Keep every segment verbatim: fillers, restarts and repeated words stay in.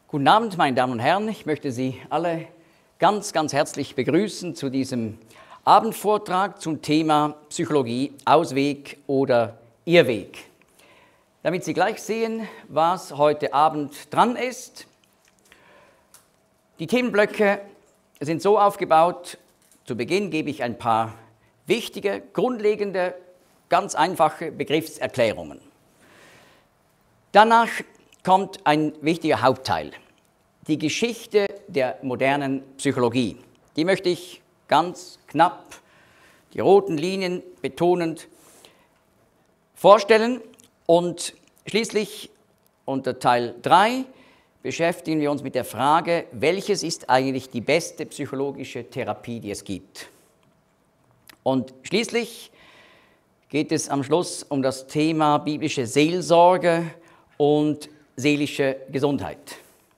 Guten Abend, meine Damen und Herren. Ich möchte Sie alle ganz, ganz herzlich begrüßen zu diesem Abendvortrag zum Thema Psychologie, Ausweg oder Irrweg. Damit Sie gleich sehen, was heute Abend dran ist. Die Themenblöcke sind so aufgebaut, zu Beginn gebe ich ein paar wichtige, grundlegende, ganz einfache Begriffserklärungen. Danach kommt ein wichtiger Hauptteil, die Geschichte der modernen Psychologie. Die möchte ich ganz knapp, die roten Linien betonend vorstellen. Und schließlich unter Teil drei beschäftigen wir uns mit der Frage, welches ist eigentlich die beste psychologische Therapie, die es gibt. Und schließlich geht es am Schluss um das Thema biblische Seelsorge und seelische Gesundheit.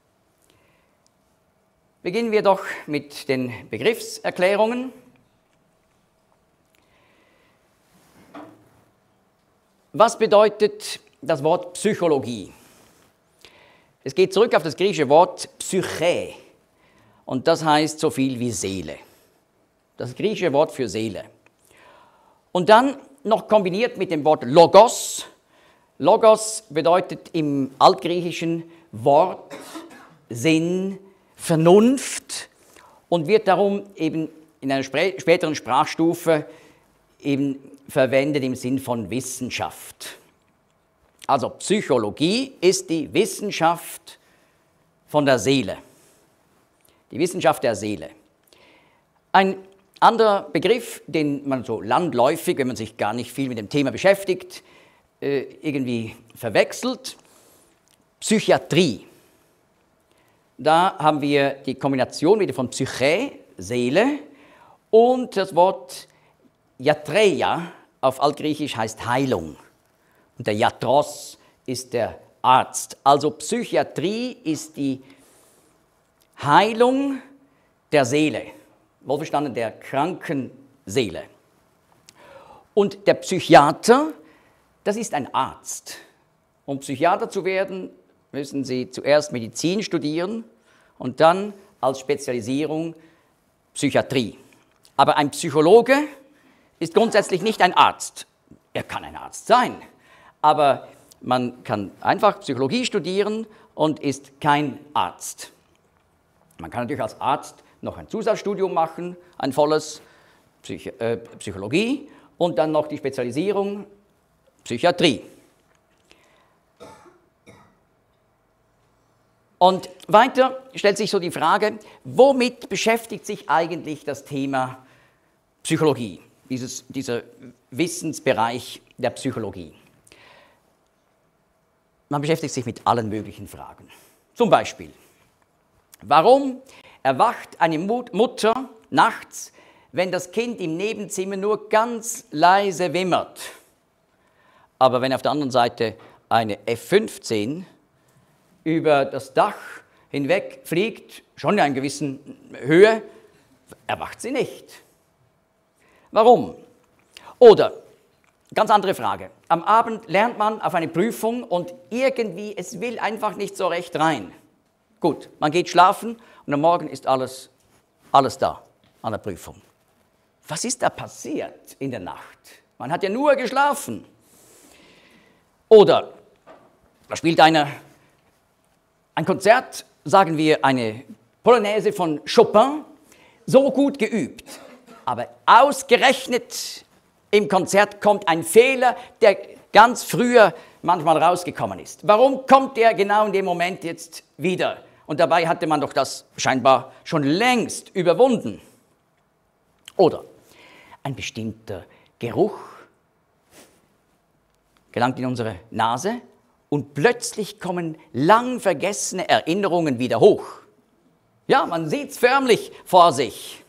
Beginnen wir doch mit den Begriffserklärungen. Was bedeutet das Wort Psychologie? Es geht zurück auf das griechische Wort Psyche und das heißt so viel wie Seele. Das griechische Wort für Seele. Und dann noch kombiniert mit dem Wort Logos. Logos bedeutet im altgriechischen Wort, Sinn, Vernunft und wird darum eben in einer späteren Sprachstufe eben verwendet im Sinn von Wissenschaft. Also Psychologie ist die Wissenschaft von der Seele, die Wissenschaft der Seele. Ein anderer Begriff, den man so landläufig, wenn man sich gar nicht viel mit dem Thema beschäftigt, irgendwie verwechselt, Psychiatrie. Da haben wir die Kombination wieder von Psyche, Seele, und das Wort Iatreia auf Altgriechisch heißt Heilung. Und der Iatros ist der Arzt. Also Psychiatrie ist die Heilung der Seele, wohlverstanden der kranken Seele. Und der Psychiater, das ist ein Arzt. Um Psychiater zu werden, müssen Sie zuerst Medizin studieren und dann als Spezialisierung Psychiatrie. Aber ein Psychologe ist grundsätzlich nicht ein Arzt. Er kann ein Arzt sein, aber man kann einfach Psychologie studieren und ist kein Arzt. Man kann natürlich als Arzt noch ein Zusatzstudium machen, ein volles Psych äh, Psychologie und dann noch die Spezialisierung Psychiatrie. Und weiter stellt sich so die Frage, womit beschäftigt sich eigentlich das Thema Psychologie, dieses, dieser Wissensbereich der Psychologie? Man beschäftigt sich mit allen möglichen Fragen. Zum Beispiel, warum erwacht eine Mutter nachts, wenn das Kind im Nebenzimmer nur ganz leise wimmert? Aber wenn auf der anderen Seite eine F fünfzehn über das Dach hinweg fliegt, schon in einer gewissen Höhe, erwacht sie nicht. Warum? Oder, ganz andere Frage, am Abend lernt man auf eine Prüfung und irgendwie, es will einfach nicht so recht rein. Gut, man geht schlafen und am Morgen ist alles, alles da an der Prüfung. Was ist da passiert in der Nacht? Man hat ja nur geschlafen. Oder da spielt einer ein Konzert, sagen wir eine Polonaise von Chopin, so gut geübt, aber ausgerechnet im Konzert kommt ein Fehler, der ganz früher manchmal rausgekommen ist. Warum kommt der genau in dem Moment jetzt wieder? Und dabei hatte man doch das scheinbar schon längst überwunden. Oder ein bestimmter Geruch gelangt in unsere Nase und plötzlich kommen lang vergessene Erinnerungen wieder hoch. Ja, man sieht es förmlich vor sich.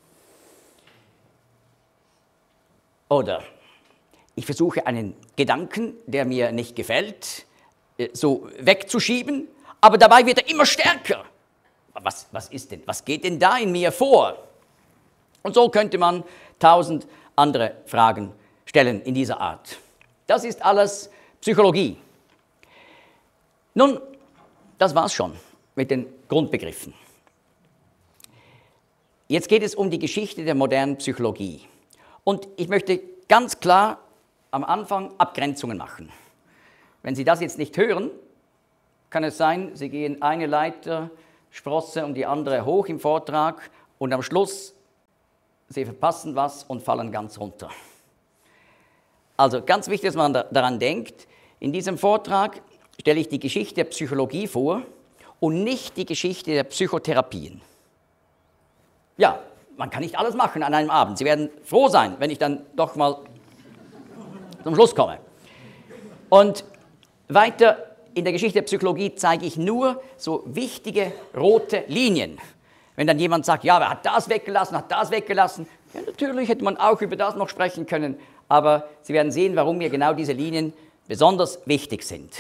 Oder ich versuche einen Gedanken, der mir nicht gefällt, so wegzuschieben, aber dabei wird er immer stärker. Was, was ist denn, was geht denn da in mir vor? Und so könnte man tausend andere Fragen stellen in dieser Art. Das ist alles Psychologie. Nun, das war's schon. mit den Grundbegriffen. Jetzt geht es um die Geschichte der modernen Psychologie. Und ich möchte ganz klar am Anfang Abgrenzungen machen. Wenn Sie das jetzt nicht hören, kann es sein, Sie gehen eine Leitersprosse und die andere hoch im Vortrag und am Schluss, Sie verpassen was und fallen ganz runter. Also ganz wichtig, dass man da, daran denkt, in diesem Vortrag stelle ich die Geschichte der Psychologie vor und nicht die Geschichte der Psychotherapien. Ja, man kann nicht alles machen an einem Abend. Sie werden froh sein, wenn ich dann doch mal zum Schluss komme. Und weiter in der Geschichte der Psychologie zeige ich nur so wichtige rote Linien. Wenn dann jemand sagt, ja, wer hat das weggelassen, hat das weggelassen, ja, natürlich hätte man auch über das noch sprechen können, aber Sie werden sehen, warum mir genau diese Linien besonders wichtig sind.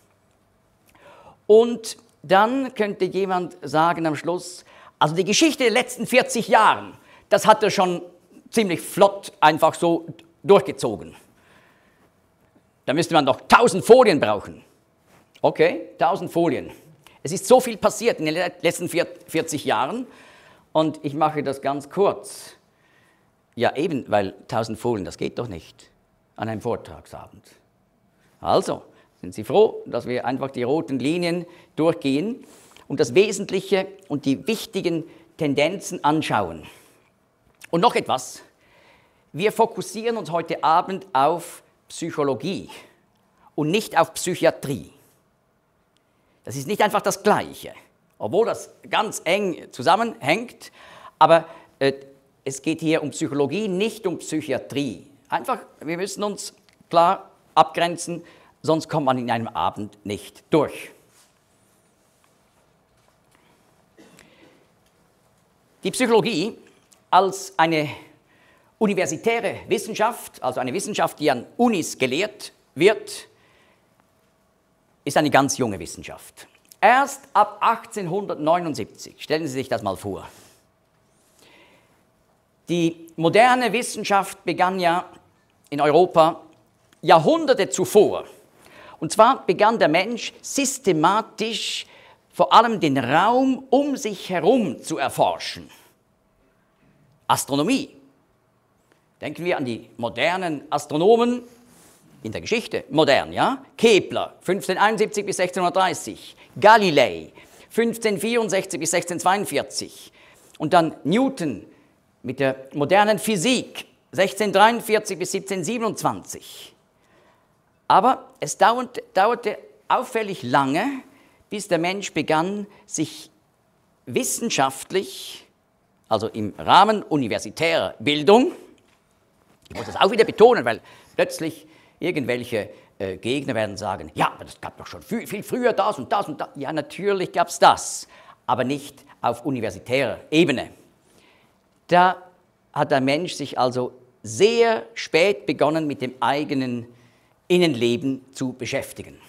Und dann könnte jemand sagen am Schluss, also die Geschichte der letzten vierzig Jahren, das hat er schon ziemlich flott einfach so durchgezogen. Da müsste man doch tausend Folien brauchen. Okay, tausend Folien. Es ist so viel passiert in den letzten vierzig Jahren und ich mache das ganz kurz. Ja eben, weil tausend Folien, das geht doch nicht an einem Vortragsabend. Also, sind Sie froh, dass wir einfach die roten Linien durchgehen und das Wesentliche und die wichtigen Tendenzen anschauen. Und noch etwas, wir fokussieren uns heute Abend auf Psychologie und nicht auf Psychiatrie. Das ist nicht einfach das Gleiche, obwohl das ganz eng zusammenhängt, aber äh, es geht hier um Psychologie, nicht um Psychiatrie. Einfach, wir müssen uns klar abgrenzen, sonst kommt man in einem Abend nicht durch. Die Psychologie als eine universitäre Wissenschaft, also eine Wissenschaft, die an Unis gelehrt wird, ist eine ganz junge Wissenschaft. Erst ab achtzehnhundertneunundsiebzig, stellen Sie sich das mal vor. Die moderne Wissenschaft begann ja in Europa Jahrhunderte zuvor. Und zwar begann der Mensch systematisch vor allem den Raum um sich herum zu erforschen. Astronomie. Denken wir an die modernen Astronomen in der Geschichte, modern, ja? Kepler, fünfzehnhunderteinundsiebzig bis sechzehnhundertdreißig, Galilei, fünfzehnhundertvierundsechzig bis sechzehnhundertzweiundvierzig und dann Newton mit der modernen Physik, sechzehnhundertdreiundvierzig bis siebzehnhundertsiebenundzwanzig. Aber es dauerte, dauerte auffällig lange, bis der Mensch begann, sich wissenschaftlich, also im Rahmen universitärer Bildung, ich muss das auch wieder betonen, weil plötzlich irgendwelche äh, Gegner werden sagen, ja, aber das gab doch schon viel, viel früher das und das und das. Ja, natürlich gab es das, aber nicht auf universitärer Ebene. Da hat der Mensch sich also sehr spät begonnen, mit dem eigenen Innenleben zu beschäftigen.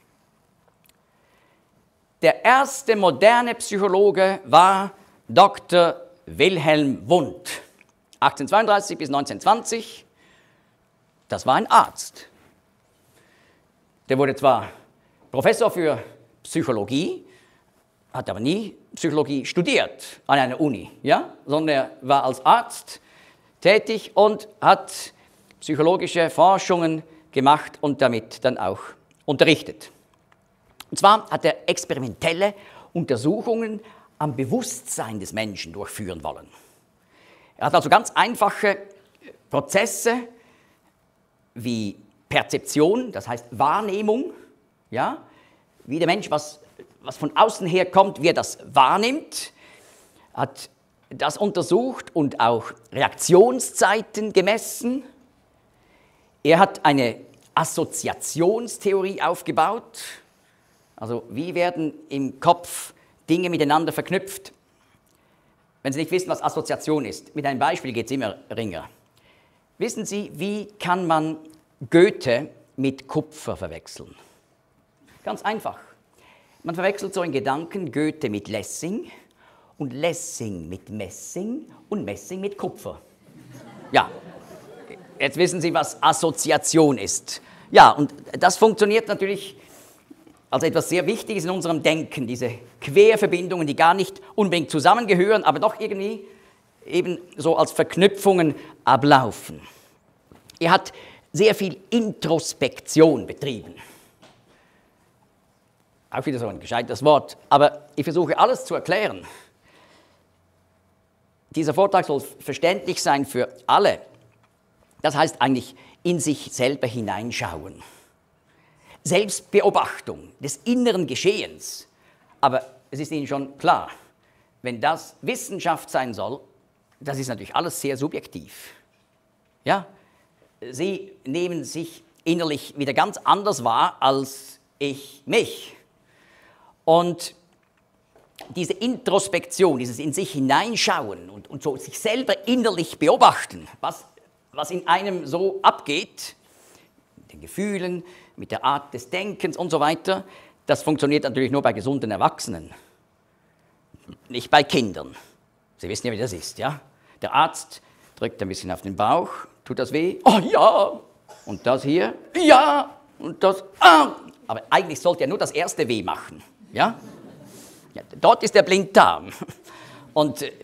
Der erste moderne Psychologe war Doktor Wilhelm Wundt, achtzehnhundertzweiunddreißig bis neunzehnhundertzwanzig. Das war ein Arzt. Der wurde zwar Professor für Psychologie, hat aber nie Psychologie studiert an einer Uni, ja? Sondern er war als Arzt tätig und hat psychologische Forschungen gemacht und damit dann auch unterrichtet. Und zwar hat er experimentelle Untersuchungen am Bewusstsein des Menschen durchführen wollen. Er hat also ganz einfache Prozesse wie Perzeption, das heißt Wahrnehmung, ja? Wie der Mensch, was, was von außen her kommt, wie er das wahrnimmt, hat das untersucht und auch Reaktionszeiten gemessen. Er hat eine Assoziationstheorie aufgebaut, also wie werden im Kopf Dinge miteinander verknüpft. Wenn Sie nicht wissen, was Assoziation ist, mit einem Beispiel geht es immer ringer. Wissen Sie, wie kann man Goethe mit Kupfer verwechseln? Ganz einfach. Man verwechselt so in Gedanken Goethe mit Lessing und Lessing mit Messing und Messing mit Kupfer. Ja, jetzt wissen Sie, was Assoziation ist. Ja, und das funktioniert natürlich also etwas sehr Wichtiges in unserem Denken, diese Querverbindungen, die gar nicht unbedingt zusammengehören, aber doch irgendwie eben so als Verknüpfungen ablaufen. Er hat sehr viel Introspektion betrieben. Auch wieder so ein gescheites Wort, aber ich versuche alles zu erklären. Dieser Vortrag soll verständlich sein für alle. Das heißt eigentlich in sich selber hineinschauen. Selbstbeobachtung des inneren Geschehens. Aber es ist Ihnen schon klar, wenn das Wissenschaft sein soll, das ist natürlich alles sehr subjektiv. Ja? Sie nehmen sich innerlich wieder ganz anders wahr als ich mich. Und diese Introspektion, dieses in sich hineinschauen und, und so sich selber innerlich beobachten, was, was in einem so abgeht, mit den Gefühlen, mit der Art des Denkens und so weiter, das funktioniert natürlich nur bei gesunden Erwachsenen, nicht bei Kindern. Sie wissen ja, wie das ist, ja? Der Arzt drückt ein bisschen auf den Bauch, tut das weh? Oh ja! Und das hier? Ja! Und das? Ah! Aber eigentlich sollte ja nur das erste weh machen, ja? Ja, dort ist der Blinddarm. Und äh,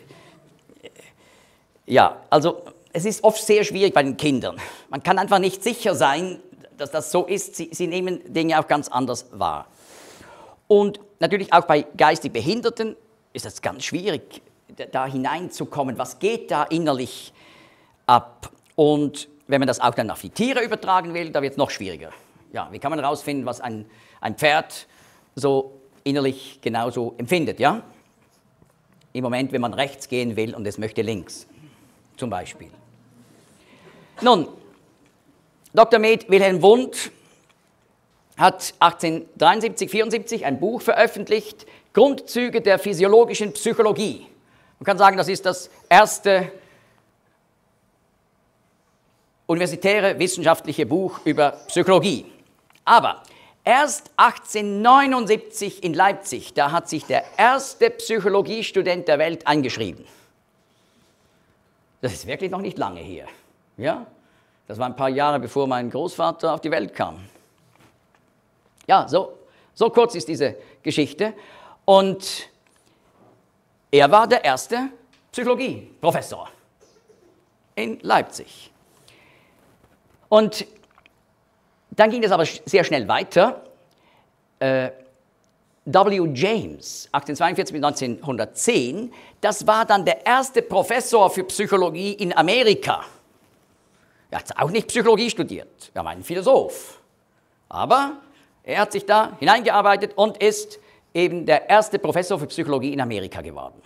ja, also es ist oft sehr schwierig bei den Kindern. Man kann einfach nicht sicher sein, dass das so ist. Sie, sie nehmen Dinge auch ganz anders wahr. Und natürlich auch bei geistig Behinderten ist es ganz schwierig, da hineinzukommen. Was geht da innerlich ab? Und wenn man das auch dann auf die Tiere übertragen will, da wird es noch schwieriger. Ja, wie kann man herausfinden, was ein, ein Pferd so innerlich genauso empfindet, ja? Im Moment, wenn man rechts gehen will und es möchte links, zum Beispiel. Nun, Doktor Med Wilhelm Wundt hat achtzehnhundertdreiundsiebzig, vierundsiebzig ein Buch veröffentlicht, Grundzüge der physiologischen Psychologie. Man kann sagen, das ist das erste universitäre wissenschaftliche Buch über Psychologie. Aber erst achtzehnhundertneunundsiebzig in Leipzig, da hat sich der erste Psychologiestudent der Welt eingeschrieben. Das ist wirklich noch nicht lange her. Ja? Das war ein paar Jahre, bevor mein Großvater auf die Welt kam. Ja, so, so kurz ist diese Geschichte. Und er war der erste Psychologieprofessor in Leipzig. Und dann ging es aber sehr schnell weiter. Äh, W. James, achtzehnhundertzweiundvierzig bis neunzehnhundertzehn, das war dann der erste Professor für Psychologie in Amerika. Er hat auch nicht Psychologie studiert, er war ein Philosoph. Aber er hat sich da hineingearbeitet und ist eben der erste Professor für Psychologie in Amerika geworden.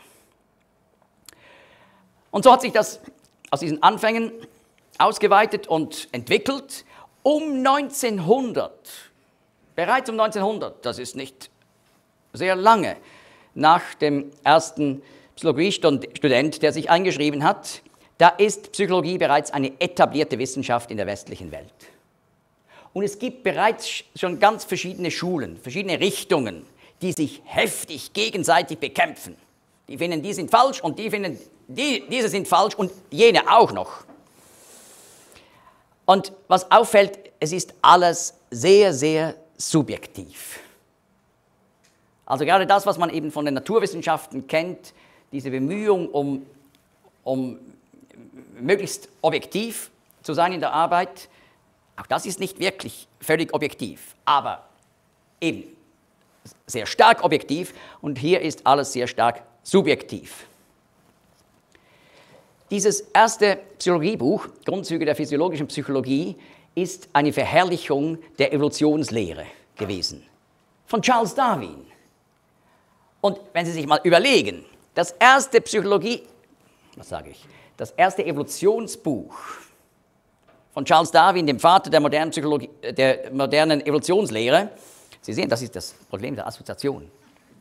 Und so hat sich das aus diesen Anfängen ausgeweitet und entwickelt. Um neunzehnhundert, bereits um neunzehnhundert, das ist nicht sehr lange, nach dem ersten Psychologiestudent, der sich eingeschrieben hat, da ist Psychologie bereits eine etablierte Wissenschaft in der westlichen Welt. Und es gibt bereits schon ganz verschiedene Schulen, verschiedene Richtungen, die sich heftig gegenseitig bekämpfen. Die finden, die sind falsch und die finden, die, diese sind falsch und jene auch noch. Und was auffällt, es ist alles sehr, sehr subjektiv. Also gerade das, was man eben von den Naturwissenschaften kennt, diese Bemühung, um, um möglichst objektiv zu sein in der Arbeit, auch das ist nicht wirklich völlig objektiv, aber eben sehr stark objektiv und hier ist alles sehr stark subjektiv. Dieses erste Psychologiebuch, Grundzüge der physiologischen Psychologie, ist eine Verherrlichung der Evolutionslehre gewesen, von Charles Darwin. Und wenn Sie sich mal überlegen, das erste Psychologie, was sage ich, das erste Evolutionsbuch von Charles Darwin, dem Vater der modernen, Psychologie, der modernen Evolutionslehre, Sie sehen, das ist das Problem der Assoziation,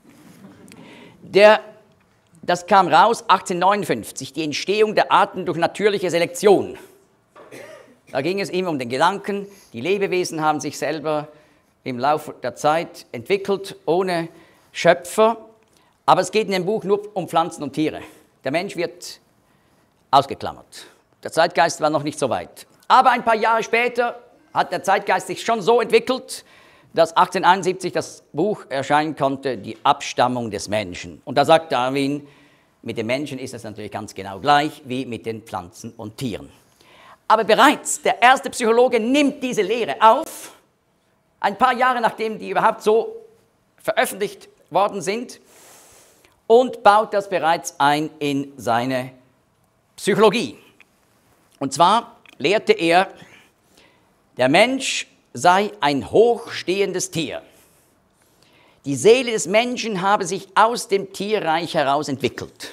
der Das kam raus achtzehnhundertneunundfünfzig, die Entstehung der Arten durch natürliche Selektion. Da ging es ihm um den Gedanken, die Lebewesen haben sich selber im Laufe der Zeit entwickelt, ohne Schöpfer. Aber es geht in dem Buch nur um Pflanzen und Tiere. Der Mensch wird ausgeklammert. Der Zeitgeist war noch nicht so weit. Aber ein paar Jahre später hat der Zeitgeist sich schon so entwickelt, dass achtzehnhunderteinundsiebzig das Buch erscheinen konnte, Die Abstammung des Menschen. Und da sagt Darwin, mit den Menschen ist es natürlich ganz genau gleich wie mit den Pflanzen und Tieren. Aber bereits der erste Psychologe nimmt diese Lehre auf, ein paar Jahre nachdem die überhaupt so veröffentlicht worden sind, und baut das bereits ein in seine Psychologie. Und zwar lehrte er, der Mensch sei ein hochstehendes Tier. Die Seele des Menschen habe sich aus dem Tierreich heraus entwickelt.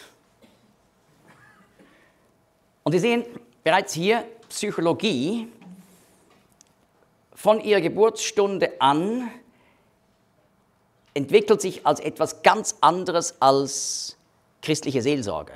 Und Sie sehen bereits hier, Psychologie von ihrer Geburtsstunde an entwickelt sich als etwas ganz anderes als christliche Seelsorge.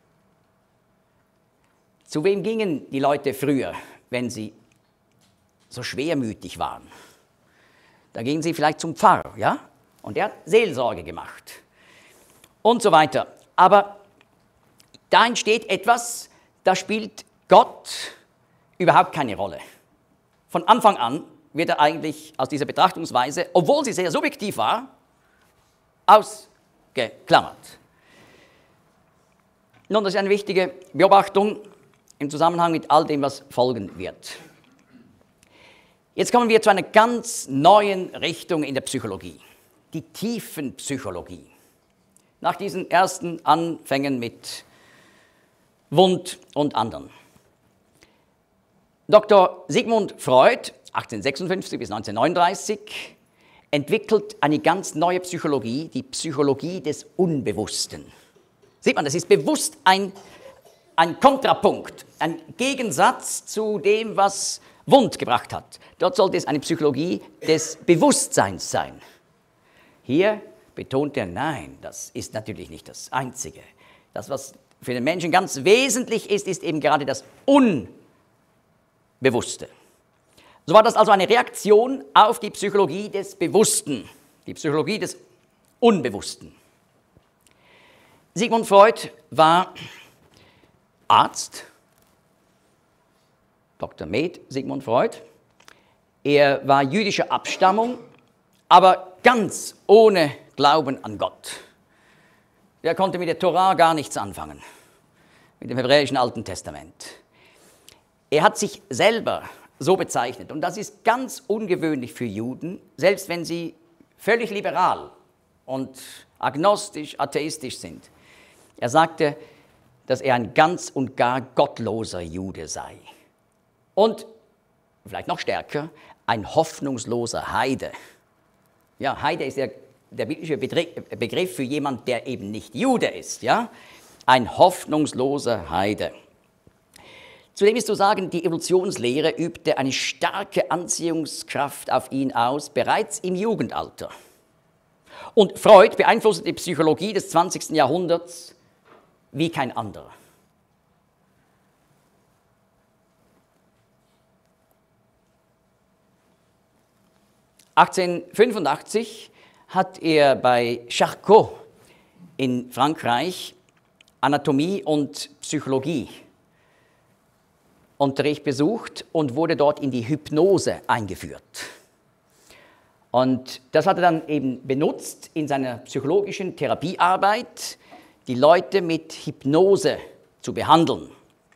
Zu wem gingen die Leute früher, wenn sie so schwermütig waren? Da gingen sie vielleicht zum Pfarrer, ja? Und er hat Seelsorge gemacht und so weiter. Aber da entsteht etwas, da spielt Gott überhaupt keine Rolle. Von Anfang an wird er eigentlich aus dieser Betrachtungsweise, obwohl sie sehr subjektiv war, ausgeklammert. Nun, das ist eine wichtige Beobachtung im Zusammenhang mit all dem, was folgen wird. Jetzt kommen wir zu einer ganz neuen Richtung in der Psychologie, die Tiefenpsychologie. Nach diesen ersten Anfängen mit Wundt und anderen. Doktor Sigmund Freud, achtzehnhundertsechsundfünfzig bis neunzehnhundertneununddreißig, entwickelt eine ganz neue Psychologie, die Psychologie des Unbewussten. Sieht man, das ist bewusst ein, ein Kontrapunkt, ein Gegensatz zu dem, was Wundt gebracht hat. Dort sollte es eine Psychologie des Bewusstseins sein. Hier betont er, nein, das ist natürlich nicht das Einzige. Das, was für den Menschen ganz wesentlich ist, ist eben gerade das Unbewusste. So war das also eine Reaktion auf die Psychologie des Bewussten, die Psychologie des Unbewussten. Sigmund Freud war Arzt, Doktor Med Sigmund Freud. Er war jüdischer Abstammung, aber ganz ohne Glauben an Gott. Er konnte mit der Tora gar nichts anfangen, mit dem hebräischen Alten Testament. Er hat sich selber so bezeichnet, und das ist ganz ungewöhnlich für Juden, selbst wenn sie völlig liberal und agnostisch, atheistisch sind. Er sagte, dass er ein ganz und gar gottloser Jude sei. Und, vielleicht noch stärker, ein hoffnungsloser Heide. Ja, Heide ist ja der biblische Begriff für jemanden, der eben nicht Jude ist. Ja? Ein hoffnungsloser Heide. Zudem ist zu sagen, die Evolutionslehre übte eine starke Anziehungskraft auf ihn aus, bereits im Jugendalter. Und Freud beeinflusste die Psychologie des zwanzigsten Jahrhunderts wie kein anderer. achtzehnhundertfünfundachtzig hat er bei Charcot in Frankreich Anatomie und Psychologie Unterricht besucht und wurde dort in die Hypnose eingeführt. Und das hat er dann eben benutzt in seiner psychologischen Therapiearbeit, die Leute mit Hypnose zu behandeln.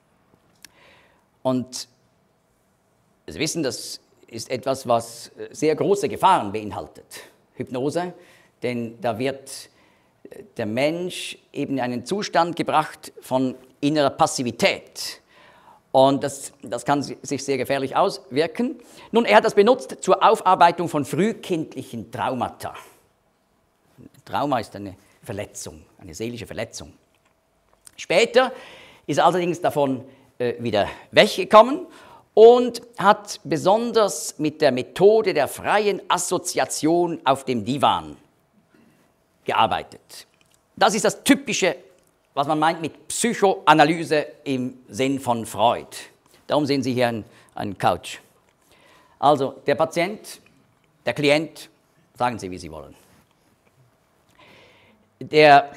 Und Sie wissen, das ist etwas, was sehr große Gefahren beinhaltet, Hypnose, denn da wird der Mensch eben in einen Zustand gebracht von innerer Passivität. Und das, das kann sich sehr gefährlich auswirken. Nun, er hat das benutzt zur Aufarbeitung von frühkindlichen Traumata. Trauma ist eine Verletzung, eine seelische Verletzung. Später ist er allerdings davon äh, wieder weggekommen und hat besonders mit der Methode der freien Assoziation auf dem Divan gearbeitet. Das ist das Typische, was man meint mit Psychoanalyse im Sinn von Freud. Darum sehen Sie hier einen, einen Couch. Also der Patient, der Klient, sagen Sie, wie Sie wollen. Der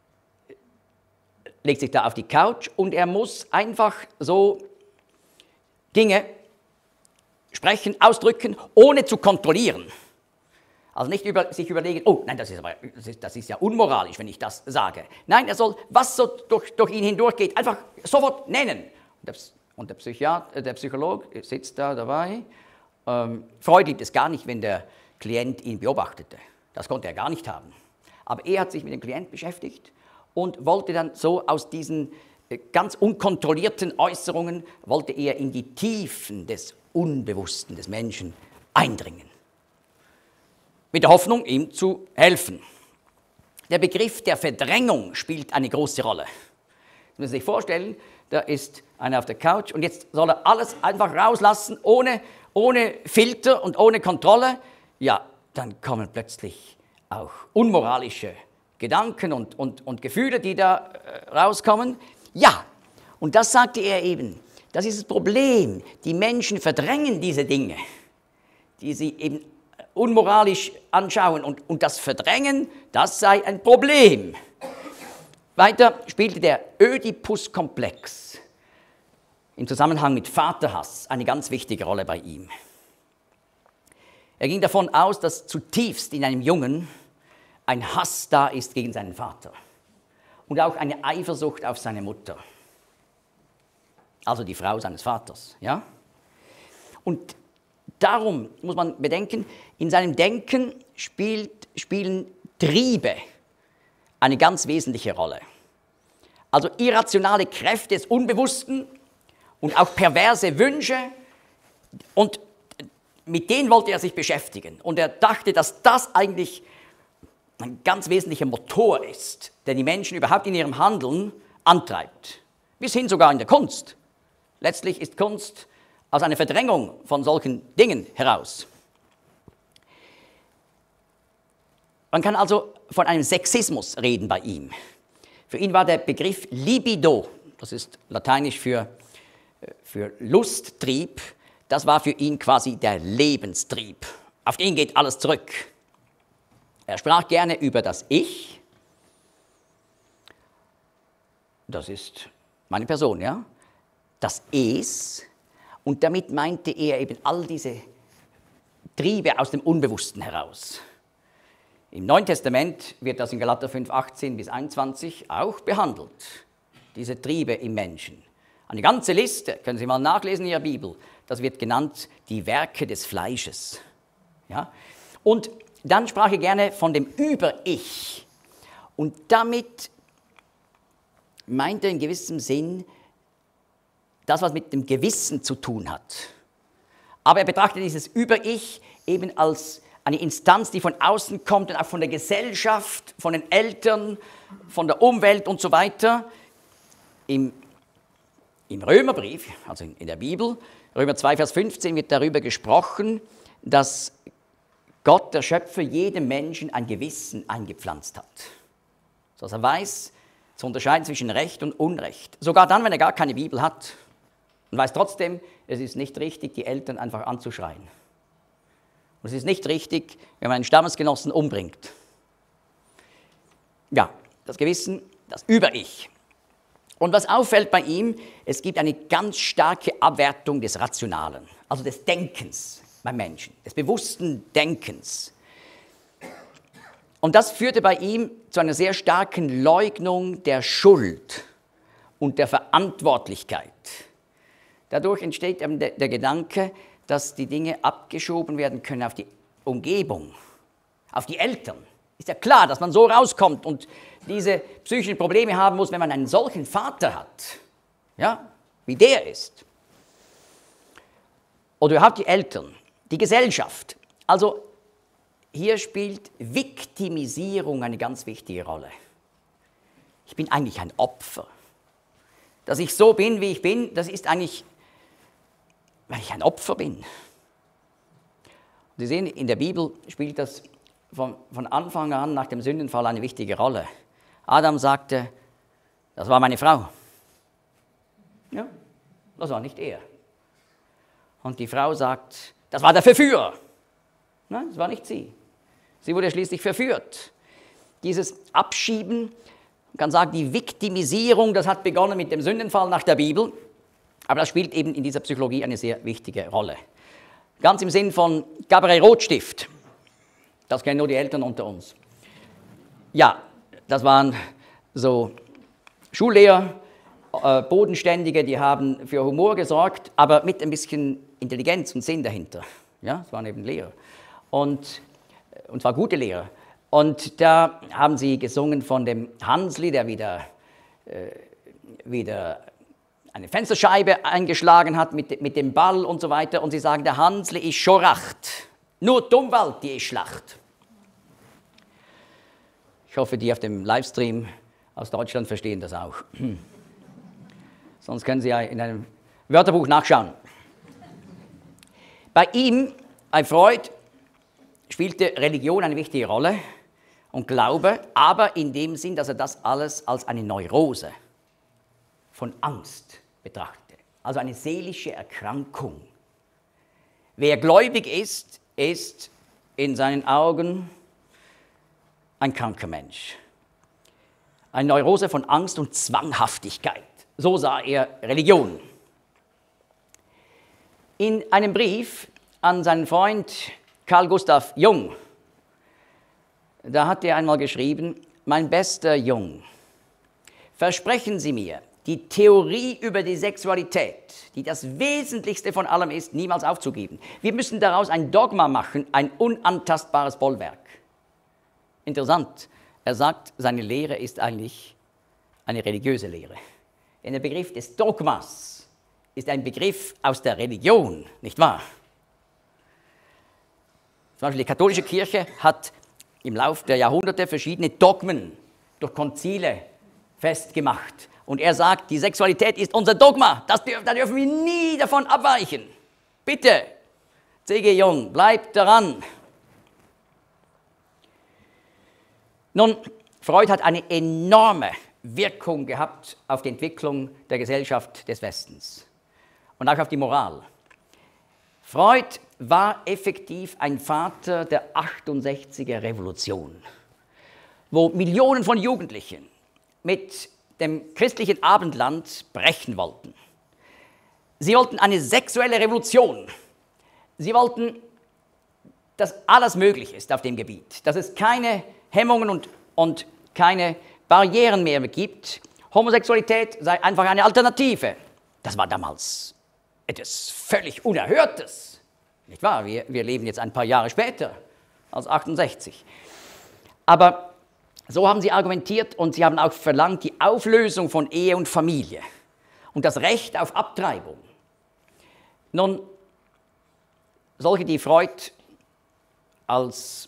legt sich da auf die Couch und er muss einfach so Dinge sprechen, ausdrücken, ohne zu kontrollieren. Also nicht über, sich überlegen, oh nein, das ist, aber, das, ist, das ist ja unmoralisch, wenn ich das sage. Nein, er soll, was so durch, durch ihn hindurchgeht, einfach sofort nennen. Und der, und der, Psychiater, der Psychologe sitzt da dabei. Ähm, Freud liebt es gar nicht, wenn der Klient ihn beobachtete. Das konnte er gar nicht haben. Aber er hat sich mit dem Klient beschäftigt und wollte dann so aus diesen ganz unkontrollierten Äußerungen, wollte er in die Tiefen des Unbewussten des Menschen eindringen. Mit der Hoffnung, ihm zu helfen. Der Begriff der Verdrängung spielt eine große Rolle. Sie müssen sich vorstellen, da ist einer auf der Couch und jetzt soll er alles einfach rauslassen, ohne, ohne Filter und ohne Kontrolle. Ja, dann kommen plötzlich auch unmoralische Gedanken und, und, und Gefühle, die da äh, rauskommen. Ja, und das sagte er eben, das ist das Problem. Die Menschen verdrängen diese Dinge, die sie eben unmoralisch anschauen. Und, und das Verdrängen, das sei ein Problem. Weiter spielte der Ödipus-Komplex im Zusammenhang mit Vaterhass eine ganz wichtige Rolle bei ihm. Er ging davon aus, dass zutiefst in einem Jungen ein Hass da ist gegen seinen Vater und auch eine Eifersucht auf seine Mutter, also die Frau seines Vaters. Ja? Und darum muss man bedenken, in seinem Denken spielt, spielen Triebe eine ganz wesentliche Rolle. Also irrationale Kräfte des Unbewussten und auch perverse Wünsche, und mit denen wollte er sich beschäftigen. Und er dachte, dass das eigentlich ein ganz wesentlicher Motor ist, der die Menschen überhaupt in ihrem Handeln antreibt. Bis hin sogar in der Kunst. Letztlich ist Kunst aus einer Verdrängung von solchen Dingen heraus. Man kann also von einem Sexismus reden bei ihm. Für ihn war der Begriff Libido, das ist lateinisch für, für Lusttrieb, das war für ihn quasi der Lebenstrieb. Auf den geht alles zurück. Er sprach gerne über das Ich. Das ist meine Person, ja. Das Es. Und damit meinte er eben all diese Triebe aus dem Unbewussten heraus. Im Neuen Testament wird das in Galater fünf, achtzehn bis einundzwanzig auch behandelt. Diese Triebe im Menschen. Eine ganze Liste, können Sie mal nachlesen in Ihrer Bibel. Das wird genannt die Werke des Fleisches. Ja? Und dann sprach er gerne von dem Über-Ich. Und damit meint er in gewissem Sinn das, was mit dem Gewissen zu tun hat. Aber er betrachtet dieses Über-Ich eben als eine Instanz, die von außen kommt und auch von der Gesellschaft, von den Eltern, von der Umwelt und so weiter. Im, im Römerbrief, also in, in der Bibel, Römer zwei, Vers fünfzehn, wird darüber gesprochen, dass Gott, der Schöpfer, jedem Menschen ein Gewissen eingepflanzt hat. So dass er weiß, zu unterscheiden zwischen Recht und Unrecht. Sogar dann, wenn er gar keine Bibel hat. Und weiß trotzdem, es ist nicht richtig, die Eltern einfach anzuschreien. Und es ist nicht richtig, wenn man einen Stammesgenossen umbringt. Ja, das Gewissen, das Über-Ich. Und was auffällt bei ihm, es gibt eine ganz starke Abwertung des Rationalen, also des Denkens beim Menschen, des bewussten Denkens. Und das führte bei ihm zu einer sehr starken Leugnung der Schuld und der Verantwortlichkeit. Dadurch entsteht eben der, der Gedanke, dass die Dinge abgeschoben werden können auf die Umgebung, auf die Eltern. Ist ja klar, dass man so rauskommt und diese psychischen Probleme haben muss, wenn man einen solchen Vater hat, ja, wie der ist. Oder überhaupt die Eltern, die Gesellschaft. Also hier spielt Viktimisierung eine ganz wichtige Rolle. Ich bin eigentlich ein Opfer. Dass ich so bin, wie ich bin, das ist eigentlich, weil ich ein Opfer bin. Und Sie sehen, in der Bibel spielt das von, von Anfang an nach dem Sündenfall eine wichtige Rolle. Adam sagte, das war meine Frau. Ja, das war nicht er. Und die Frau sagt, das war der Verführer. Nein, das war nicht sie. Sie wurde schließlich verführt. Dieses Abschieben, man kann sagen, die Viktimisierung, das hat begonnen mit dem Sündenfall nach der Bibel, aber das spielt eben in dieser Psychologie eine sehr wichtige Rolle. Ganz im Sinn von Gabriel Rotstift. Das kennen nur die Eltern unter uns. Ja, das waren so Schullehrer, äh, Bodenständige, die haben für Humor gesorgt, aber mit ein bisschen Intelligenz und Sinn dahinter. Ja, es waren eben Lehrer. Und, und zwar gute Lehrer. Und da haben sie gesungen von dem Hansli, der wieder, äh, wieder eine Fensterscheibe eingeschlagen hat mit, mit dem Ball und so weiter. Und sie sagen, der Hansli ist schon racht. Nur Dummwald, die ist Schlacht. Ich hoffe, die auf dem Livestream aus Deutschland verstehen das auch. Sonst können Sie ja in einem Wörterbuch nachschauen. Bei ihm, bei Freud, spielte Religion eine wichtige Rolle und Glaube, aber in dem Sinn, dass er das alles als eine Neurose von Angst betrachtete, also eine seelische Erkrankung. Wer gläubig ist, ist in seinen Augen ein kranker Mensch. Eine Neurose von Angst und Zwanghaftigkeit. So sah er Religion. In einem Brief an seinen Freund Carl Gustav Jung, da hat er einmal geschrieben, mein bester Jung, versprechen Sie mir, die Theorie über die Sexualität, die das Wesentlichste von allem ist, niemals aufzugeben. Wir müssen daraus ein Dogma machen, ein unantastbares Bollwerk. Interessant, er sagt, seine Lehre ist eigentlich eine religiöse Lehre. Denn der Begriff des Dogmas ist ein Begriff aus der Religion, nicht wahr? Zum Beispiel die katholische Kirche hat im Laufe der Jahrhunderte verschiedene Dogmen durch Konzile festgemacht. Und er sagt, die Sexualität ist unser Dogma, das dürf, da dürfen wir nie davon abweichen. Bitte, C G Jung, bleibt daran. Nun, Freud hat eine enorme Wirkung gehabt auf die Entwicklung der Gesellschaft des Westens und auch auf die Moral. Freud war effektiv ein Vater der achtundsechziger Revolution, wo Millionen von Jugendlichen mit dem christlichen Abendland brechen wollten. Sie wollten eine sexuelle Revolution. Sie wollten, dass alles möglich ist auf dem Gebiet, dass es keine Hemmungen und, und keine Barrieren mehr gibt. Homosexualität sei einfach eine Alternative. Das war damals etwas völlig Unerhörtes. Nicht wahr? Wir, wir leben jetzt ein paar Jahre später als achtundsechzig. Aber so haben sie argumentiert und sie haben auch verlangt die Auflösung von Ehe und Familie und das Recht auf Abtreibung. Nun, solche, die Freud als,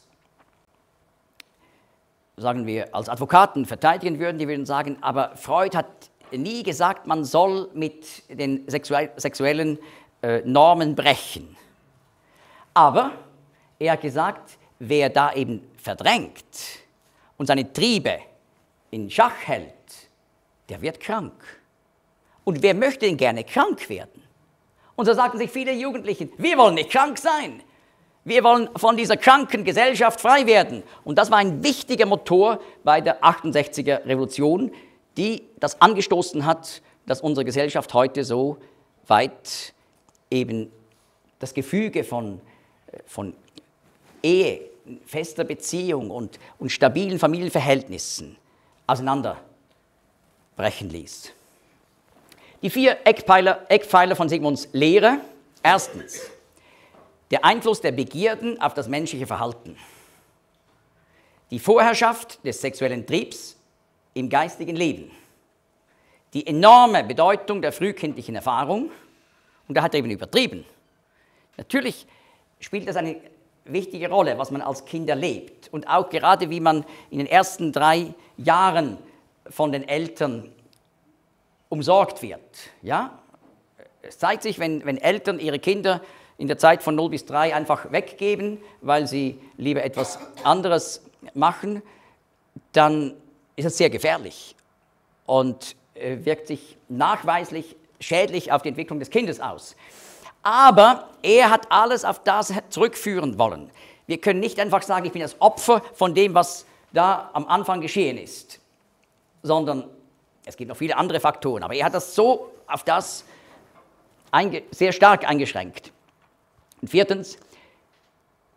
sagen wir, als Advokaten verteidigen würden, die würden sagen, aber Freud hat nie gesagt, man soll mit den sexuellen äh, Normen brechen. Aber er hat gesagt, wer da eben verdrängt und seine Triebe in Schach hält, der wird krank. Und wer möchte denn gerne krank werden? Und so sagten sich viele Jugendlichen, wir wollen nicht krank sein. Wir wollen von dieser kranken Gesellschaft frei werden. Und das war ein wichtiger Motor bei der achtundsechziger Revolution, die das angestoßen hat, dass unsere Gesellschaft heute so weit eben das Gefüge von, von Ehe, fester Beziehung und, und stabilen Familienverhältnissen auseinanderbrechen ließ. Die vier Eckpfeiler, Eckpfeiler von Sigmunds Lehre. Erstens, der Einfluss der Begierden auf das menschliche Verhalten. Die Vorherrschaft des sexuellen Triebs im geistigen Leben. Die enorme Bedeutung der frühkindlichen Erfahrung. Und da hat er eben übertrieben. Natürlich spielt das eine wichtige Rolle, was man als Kind erlebt. Und auch gerade, wie man in den ersten drei Jahren von den Eltern umsorgt wird. Ja? Es zeigt sich, wenn, wenn Eltern ihre Kinder in der Zeit von null bis drei einfach weggeben, weil sie lieber etwas anderes machen, dann ist es sehr gefährlich und äh, wirkt sich nachweislich schädlich auf die Entwicklung des Kindes aus. Aber er hat alles auf das zurückführen wollen. Wir können nicht einfach sagen, ich bin das Opfer von dem, was da am Anfang geschehen ist, sondern es gibt noch viele andere Faktoren. Aber er hat das so auf das einge- sehr stark eingeschränkt. Und viertens,